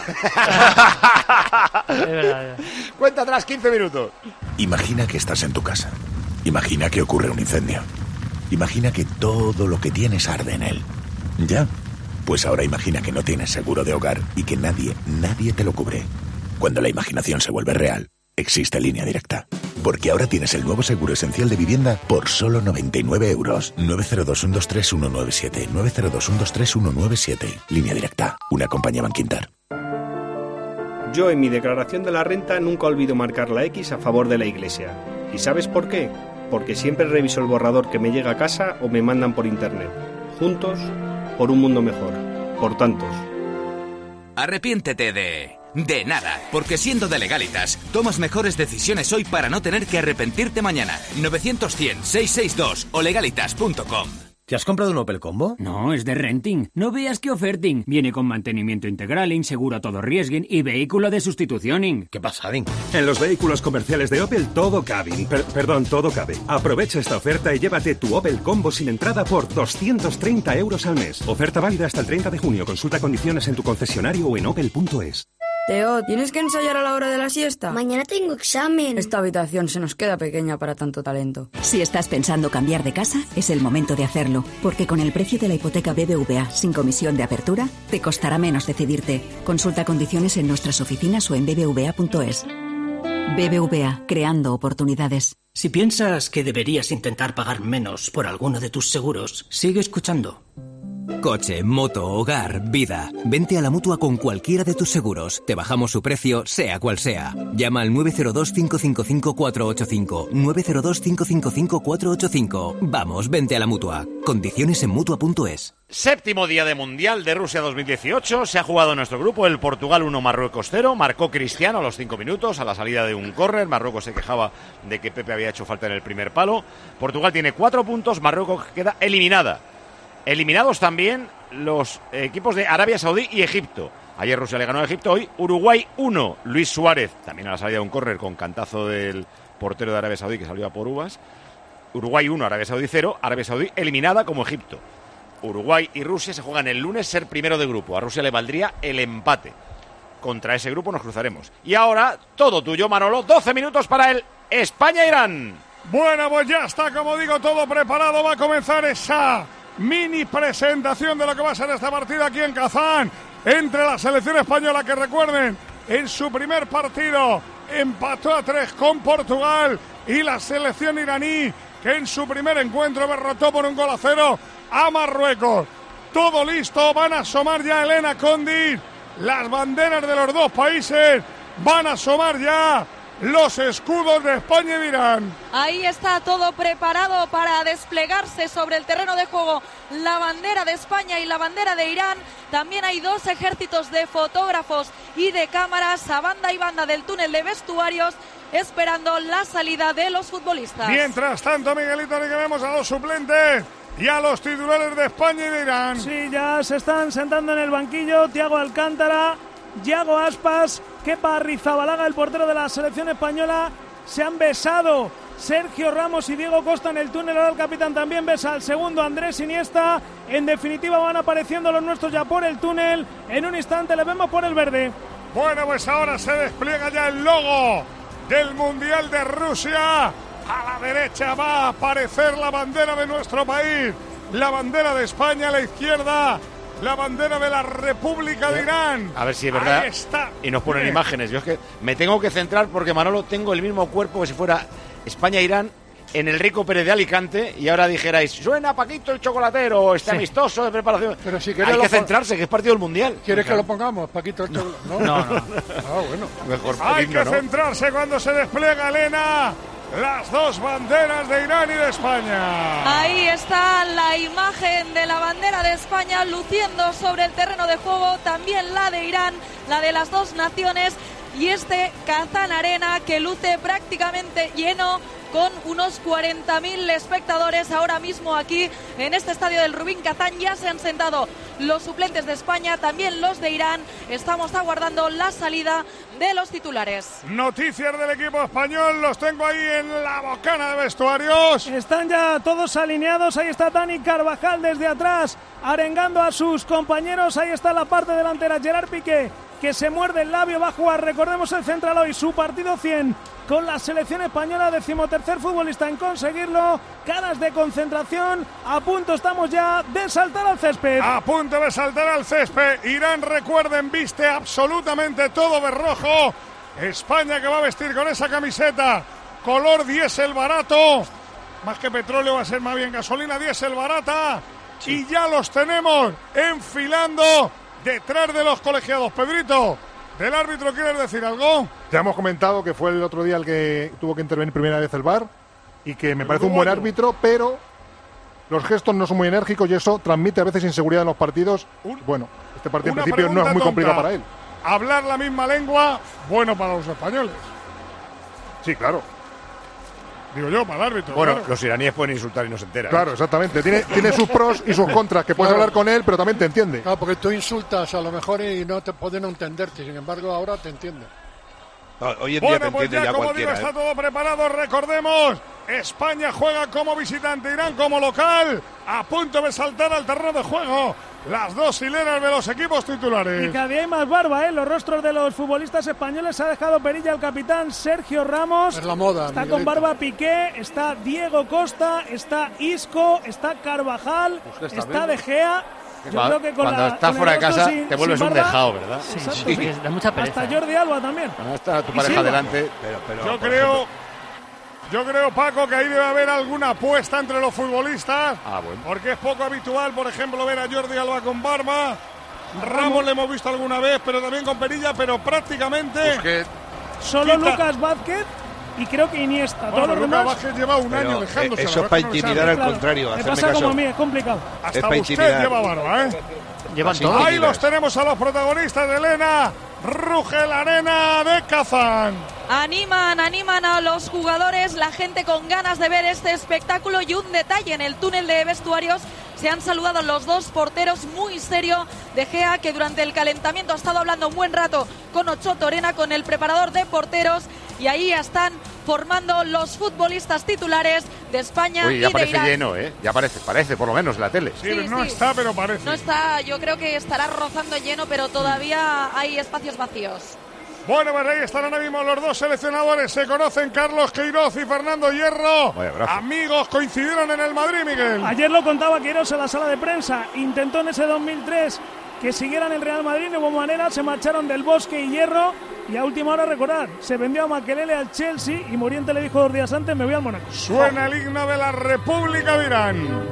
Cuenta atrás, quince minutos. Imagina que estás en tu casa. Imagina que ocurre un incendio. Imagina que todo lo que tienes arde en él. ¿Ya? Pues ahora imagina que no tienes seguro de hogar y que nadie, nadie te lo cubre. Cuando la imaginación se vuelve real, existe Línea Directa. Porque ahora tienes el nuevo seguro esencial de vivienda por solo noventa y nueve euros. nueve cero dos, uno dos tres, uno nueve siete. nueve cero dos, uno dos tres, uno nueve siete. Línea Directa. Una compañía Banquinter. Yo en mi declaración de la renta nunca olvido marcar la X a favor de la Iglesia. ¿Y sabes por qué? Porque siempre reviso el borrador que me llega a casa o me mandan por internet. Juntos, por un mundo mejor. Por tantos. Arrepiéntete de... de nada, porque siendo de Legalitas, tomas mejores decisiones hoy para no tener que arrepentirte mañana. novecientos cien, seiscientos sesenta y dos o legalitas punto com. ¿Te has comprado un Opel Combo? No, es de renting. No veas que oferting. Viene con mantenimiento integral, seguro a todo riesguen y vehículo de sustitución. ¿Qué pasa, Adin? En los vehículos comerciales de Opel todo cabe. Per- perdón, todo cabe. Aprovecha esta oferta y llévate tu Opel Combo sin entrada por doscientos treinta euros al mes. Oferta válida hasta el treinta de junio. Consulta condiciones en tu concesionario o en opel punto es. Teo, ¿tienes que ensayar a la hora de la siesta? Mañana tengo examen. Esta habitación se nos queda pequeña para tanto talento. Si estás pensando cambiar de casa, es el momento de hacerlo, porque con el precio de la hipoteca B B V A sin comisión de apertura, te costará menos decidirte. Consulta condiciones en nuestras oficinas o en b b v a punto es. B B V A, creando oportunidades. Si piensas que deberías intentar pagar menos por alguno de tus seguros, sigue escuchando. Coche, moto, hogar, vida. Vente a la Mutua con cualquiera de tus seguros. Te bajamos su precio, sea cual sea. Llama al nueve cero dos, cinco cinco cinco, cuatro ocho cinco. nueve cero dos, cinco cinco cinco, cuatro ocho cinco. Vamos, vente a la Mutua. Condiciones en mutua punto es. Séptimo día de Mundial de Rusia dos mil dieciocho. Se ha jugado en nuestro grupo el Portugal uno, Marruecos cero. Marcó Cristiano a los cinco minutos a la salida de un córner. Marruecos se quejaba de que Pepe había hecho falta en el primer palo. Portugal tiene cuatro puntos. Marruecos queda eliminada. Eliminados también los equipos de Arabia Saudí y Egipto. Ayer Rusia le ganó a Egipto, hoy Uruguay uno. Luis Suárez, también a la salida de un córner con cantazo del portero de Arabia Saudí que salió a por uvas. Uruguay uno, Arabia Saudí cero. Arabia Saudí eliminada como Egipto. Uruguay y Rusia se juegan el lunes ser primero de grupo. A Rusia le valdría el empate. Contra ese grupo nos cruzaremos. Y ahora, todo tuyo, Manolo. doce minutos para el España-Irán. Bueno, pues ya está, como digo, todo preparado. Va a comenzar esa mini presentación de lo que va a ser esta partida aquí en Kazán entre la selección española, que recuerden, en su primer partido empató a tres con Portugal, y la selección iraní, que en su primer encuentro derrotó por un gol a cero a Marruecos. Todo listo, van a asomar ya Elena Condit, las banderas de los dos países, van a asomar ya los escudos de España y de Irán. Ahí está todo preparado para desplegarse sobre el terreno de juego la bandera de España y la bandera de Irán. También hay dos ejércitos de fotógrafos y de cámaras a banda y banda del túnel de vestuarios esperando la salida de los futbolistas. Mientras tanto, Miguelito, ni que vemos a los suplentes y a los titulares de España y de Irán. Sí, ya se están sentando en el banquillo Thiago Alcántara, Yago Aspas, Kepa Arrizabalaga, el portero de la selección española. Se han besado Sergio Ramos y Diego Costa en el túnel. Ahora el capitán también besa al segundo, Andrés Iniesta. En definitiva van apareciendo los nuestros ya por el túnel. En un instante le vemos por el verde. Bueno, pues ahora se despliega ya el logo del Mundial de Rusia. A la derecha va a aparecer la bandera de nuestro país, la bandera de España. A la izquierda, la bandera de la República de Irán. A ver si es verdad. Ahí está. Y nos ponen Bien. imágenes. Yo es que me tengo que centrar porque, Manolo, tengo el mismo cuerpo que si fuera España-Irán en el Rico Pérez de Alicante y ahora dijerais, suena Paquito el chocolatero, este sí. amistoso de preparación. Pero si hay que centrarse, pon... que es partido del Mundial. ¿Quieres que lo pongamos, Paquito el chocolatero? No, no. no. Ah, bueno. Mejor hay himno, que ¿no? centrarse cuando se despliega, Elena, las dos banderas de Irán y de España. Ahí está la imagen de la bandera de España luciendo sobre el terreno de juego, también la de Irán, la de las dos naciones, y este Kazán Arena que luce prácticamente lleno con unos cuarenta mil espectadores ahora mismo aquí en este estadio del Rubín Kazán. Ya se han sentado los suplentes de España, también los de Irán. Estamos aguardando la salida de los titulares. Noticias del equipo español, los tengo ahí en la bocana de vestuarios. Están ya todos alineados, ahí está Dani Carvajal desde atrás, arengando a sus compañeros. Ahí está la parte delantera, Gerard Piqué, que se muerde el labio, va a jugar, recordemos, el central hoy, su partido cien con la selección española, decimotercer futbolista en conseguirlo, caras de concentración, a punto estamos ya de saltar al césped. A punto de saltar al césped, Irán, recuerden, viste absolutamente todo de rojo, España que va a vestir con esa camiseta, color diésel barato, más que petróleo va a ser más bien gasolina diésel barata, sí. Y ya los tenemos enfilando detrás de los colegiados. Pedrito, ¿del árbitro quieres decir algo? Ya hemos comentado que fue el otro día el que tuvo que intervenir primera vez el V A R y que me el parece un buen árbitro, pero los gestos no son muy enérgicos y eso transmite a veces inseguridad en los partidos. Bueno, este partido en principio no es muy complicado tonta. para él. Hablar la misma lengua, bueno para los españoles. Sí, claro. Digo yo, para el árbitro. Bueno, claro. Los iraníes pueden insultar y no se enteran. Claro, exactamente. Tiene, tiene sus pros y sus contras, que puedes claro. hablar con él, pero también te entiende. Claro, porque tú insultas a lo mejor y no te pueden no entenderte. Sin embargo, ahora te entiende. No, hoy en bueno, día te pues entiende ya, ya como cualquiera. digo, ¿eh? está todo preparado. Recordemos, España juega como visitante, Irán como local. A punto de saltar al terreno de juego las dos hileras de los equipos titulares. Y cada día hay más barba, ¿eh? Los rostros de los futbolistas españoles. Se ha dejado perilla el capitán Sergio Ramos. Es la moda, está Miguelito. con barba Piqué, está Diego Costa, está Isco, está Carvajal, Pues está está bien. De Gea. Yo Cuando, creo que con cuando la, estás con fuera de el rostro casa sin, te vuelves sin un barba. dejado, ¿verdad? Exacto. Sí, sí, da mucha pereza. Hasta Jordi Alba también. Bueno, está tu Y pareja Silva. delante. Pero, pero, Yo por creo, ejemplo, yo creo, Paco, que ahí debe haber alguna apuesta entre los futbolistas. Ah, bueno. Porque es poco habitual, por ejemplo, ver a Jordi Alba con barba. Ramos le hemos visto alguna vez, pero también con perilla, pero prácticamente... Busquets, Solo Quita. Lucas Vázquez y creo que Iniesta. Bueno, Todos los Lucas demás. Vázquez lleva un Pero, año eh, dejándose. eso la es para verdad que no intimidar sabe. al Claro. contrario, Me hacerme pasa como caso. a mí, es complicado. Hasta para usted intimidar. lleva barba, ¿eh? Llevan Así todo. que- Ahí los tenemos a los protagonistas de Elena. Ruge la arena de Kazán. Animan, animan a los jugadores, la gente con ganas de ver este espectáculo. Y un detalle, en el túnel de vestuarios se han saludado los dos porteros, muy serio. De Gea, que durante el calentamiento ha estado hablando un buen rato con Ocho Torena, con el preparador de porteros. Y ahí están formando los futbolistas titulares de España. Uy, y ya de parece Irán. lleno, ¿eh? Ya parece, parece, por lo menos en la tele. Sí, Sí, no sí. está, pero parece. No está, yo creo que estará rozando lleno, pero todavía hay espacios vacíos. Bueno, pues ahí están ahora mismo los dos seleccionadores. Se conocen Carlos Queiroz y Fernando Hierro. Vaya brazo. Amigos, coincidieron en el Madrid, Miguel. Ayer lo contaba Queiroz en la sala de prensa. Intentó en ese dos mil tres que siguieran el Real Madrid. De buena manera se marcharon del Bosque y Hierro. Y a última hora, recordar, se vendió a Makelele al Chelsea y Moriente le dijo dos días antes, me voy al Mónaco. Suena el himno de la República de Irán.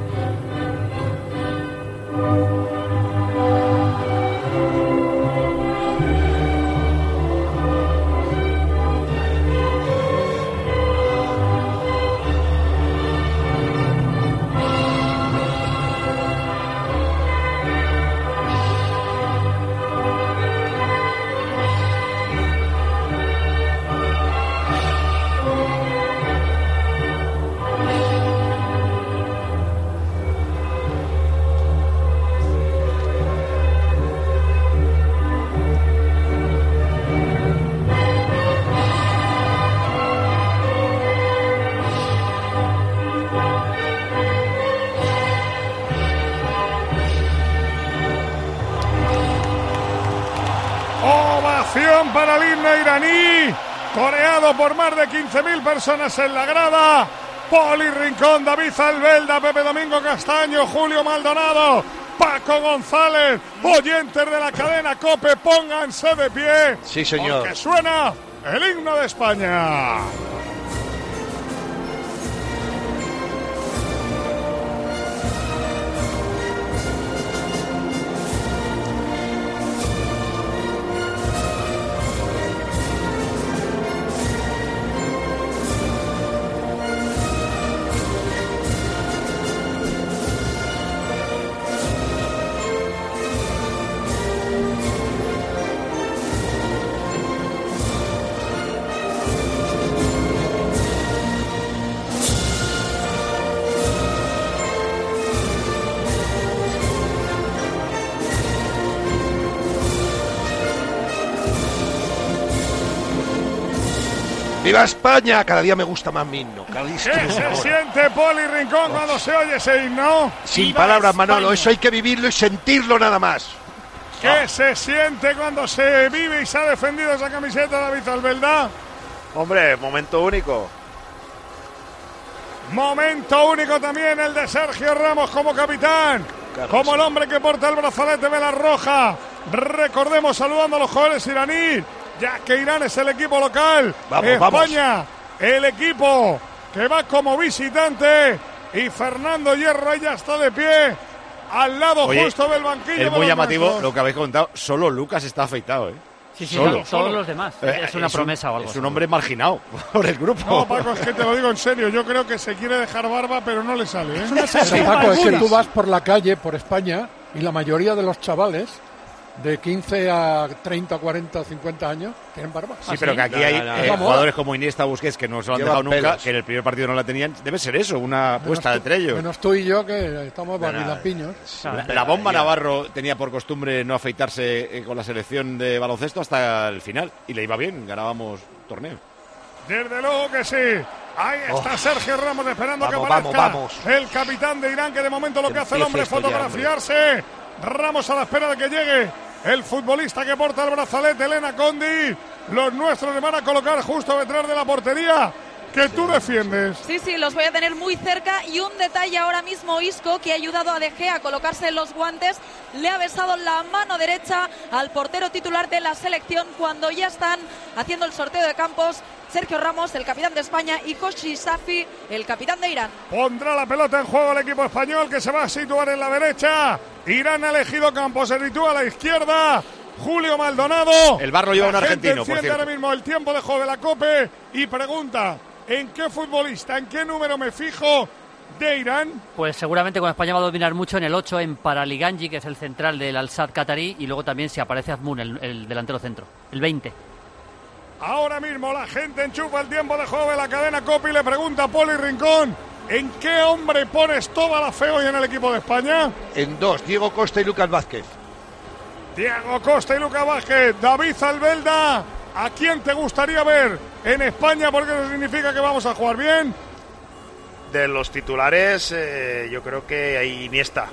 para el himno iraní, coreado por más de quince mil personas en la grada. Poli Rincón, David Albelda, Pepe Domingo Castaño, Julio Maldonado, Paco González, oyentes de la cadena COPE, pónganse de pie. Sí, señor. Porque suena el himno de España. ¡Viva España! Cada día me gusta más mi himno. ¿Qué se siente, Poli Rincón, cuando se oye ese himno? Sin palabras, Manolo, eso hay que vivirlo y sentirlo nada más. ¿Qué se siente cuando se vive y se ha defendido esa camiseta, David Albelda? Hombre, momento único. Momento único también el de Sergio Ramos como capitán, claro, como sí. El hombre que porta el brazalete de la roja. Recordemos, saludando a los jugadores iraníes, ya que Irán es el equipo local, vamos, España, vamos. El equipo que va como visitante, y Fernando Hierro ya está de pie, al lado Oye, justo del banquillo. Es muy llamativo nuestros. Lo que habéis contado, solo Lucas está afeitado, ¿eh? Sí, sí, solo. todos solo. los demás. Eh, es una es promesa un, o algo. Es un hombre marginado por el grupo. No, Paco, es que te lo digo en serio, yo creo que se quiere dejar barba, pero no le sale, ¿eh? Es pero, Paco, es que tú vas por la calle, por España, y la mayoría de los chavales de quince a treinta, cuarenta, cincuenta años tienen barba. Sí, ¿Ah, pero sí? que aquí no, hay no, no, eh, jugadores como Iniesta, Busquets, que no se lo han Lleva dejado pelos. nunca, que en el primer partido no la tenían. Debe ser eso, una apuesta tú, entre ellos. Menos tú y yo, que estamos barbilampiños. La, la bomba ya. Navarro tenía por costumbre no afeitarse eh, con la selección de baloncesto hasta el final, y le iba bien, ganábamos torneos. Desde luego que sí. Ahí está oh. Sergio Ramos esperando vamos, que aparezca vamos, vamos. el capitán de Irán, que de momento lo que hace el hombre es fotografiarse. Ya, Ramos a la espera de que llegue el futbolista que porta el brazalete, Elena Condi. Los nuestros le van a colocar justo detrás de la portería que tú defiendes. Sí, sí, los voy a tener muy cerca. Y un detalle ahora mismo, Isco, que ha ayudado a De Gea a colocarse los guantes, le ha besado la mano derecha al portero titular de la selección cuando ya están haciendo el sorteo de campos. Sergio Ramos, el capitán de España, y Hoshi Safi, el capitán de Irán. Pondrá la pelota en juego el equipo español, que se va a situar en la derecha. Irán ha elegido campo, se sitúa a la izquierda. Julio Maldonado. El bar lo lleva un argentino, por cierto. Ahora mismo el tiempo de juego de la COPE y pregunta: ¿en qué futbolista, en qué número me fijo de Irán? Pues seguramente con España va a dominar mucho en el ocho, en Paraliganji, que es el central del Al-Sadd qatarí, y luego también si aparece Azmoun, el, el delantero centro, el veinte. Ahora mismo la gente enchufa el tiempo de juego de la cadena COPE y le pregunta a Poli Rincón: ¿en qué hombre pones toda la fe hoy en el equipo de España? En dos, Diego Costa y Lucas Vázquez. Diego Costa y Lucas Vázquez. David Albelda, ¿a quién te gustaría ver en España? Porque eso significa que vamos a jugar bien. De los titulares, eh, yo creo que hay Iniesta.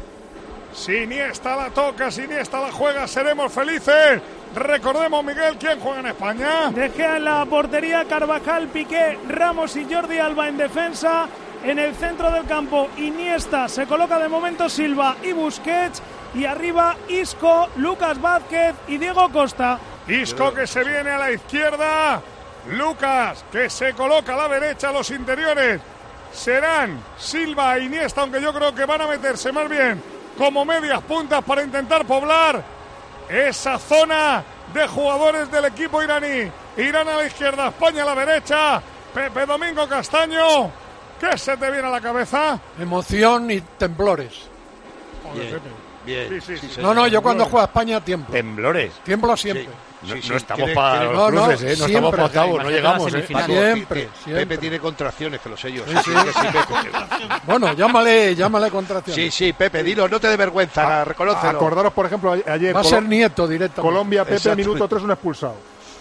Si Iniesta la toca, si Iniesta la juega, seremos felices. Recordemos, Miguel, ¿quién juega en España? De Gea en la portería, Carvajal, Piqué, Ramos y Jordi Alba en defensa. En el centro del campo, Iniesta, se coloca de momento Silva y Busquets. Y arriba, Isco, Lucas Vázquez y Diego Costa. Isco que se viene a la izquierda. Lucas que se coloca a la derecha. Los interiores serán Silva e Iniesta, aunque yo creo que van a meterse más bien como medias puntas para intentar poblar esa zona de jugadores del equipo iraní. Irán a la izquierda, España a la derecha. Pepe Domingo Castaño, ¿qué se te viene a la cabeza? Emoción y temblores. Joder, Pepe. Bien. Sí, sí, sí, no, no, yo cuando juego a España tiemblo. ¿Temblores? Tiemblo siempre. Sí. No, sí, sí. no estamos para los no, cruces, ¿eh? No siempre, estamos para octavos, no llegamos, ¿eh? Paco, siempre, siempre. Pepe tiene contracciones, que lo sé yo. Sí, sí. Sí, sí, bueno, llámale, llámale contracciones. Sí, sí, Pepe, dilo, no te dé vergüenza, ah, reconócelo. Acordaros, por ejemplo, ayer... Va a ser Nieto directamente. Colombia, Pepe, minuto tres, un expulsado.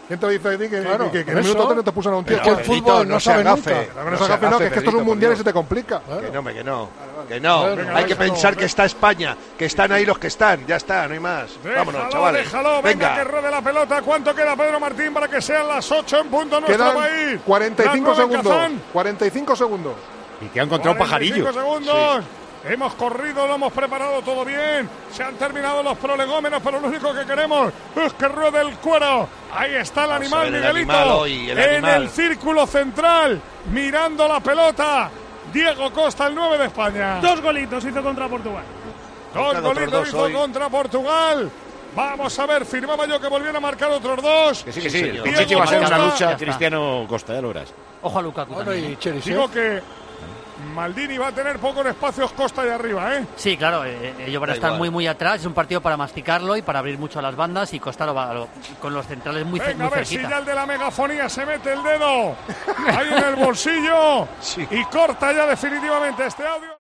¿Quién te dice a ti que, Claro, que, que, que por en el minuto eso- tres no te puso un tío? Es que el fútbol no sabe nunca. Pero no se agafe, no, que es que esto es un mundial y se te complica. Que no, que no. Que no. Venga, Hay que déjalo, pensar que venga. está España, que están ahí los que están. Ya está, no hay más. Vámonos, Déjalo, chavales. déjalo, venga, Venga. que ruede la pelota. ¿Cuánto queda, Pedro Martín, para que sean las ocho en punto en nuestro Quedan país? cuarenta y cinco Las nueve en segundos. Kazán. cuarenta y cinco segundos. Y que ha encontrado un cuarenta y cinco pajarillo. segundos. Hemos corrido, lo hemos preparado todo bien. Se han terminado los prolegómenos, pero lo único que queremos es que ruede el cuero. Ahí está el Vamos a animal, ver el Miguelito. animal hoy, el en animal. el círculo central, mirando la pelota. Diego Costa, el nueve de España. Dos golitos hizo contra Portugal. Dos Marcado otros golitos dos hizo hoy. contra Portugal. Vamos a ver, firmaba yo que volviera a marcar otros dos. Que sí, que sí. Sí, El señor. Pichichi Diego va a ser una Costa. lucha Ya está. Cristiano-Costa, ya lo verás. Ojo a Lukaku Bueno, también. y Cherisev. Digo que Maldini va a tener pocos espacios Costa y arriba, ¿eh? Sí, claro, eh, ellos van a Da estar igual. muy muy atrás, es un partido para masticarlo y para abrir mucho a las bandas y Costa lo va, lo- con los centrales muy, ce- Venga, muy a ver si cerquita. ya el de la megafonía se mete el dedo ahí en el bolsillo y corta ya definitivamente este audio.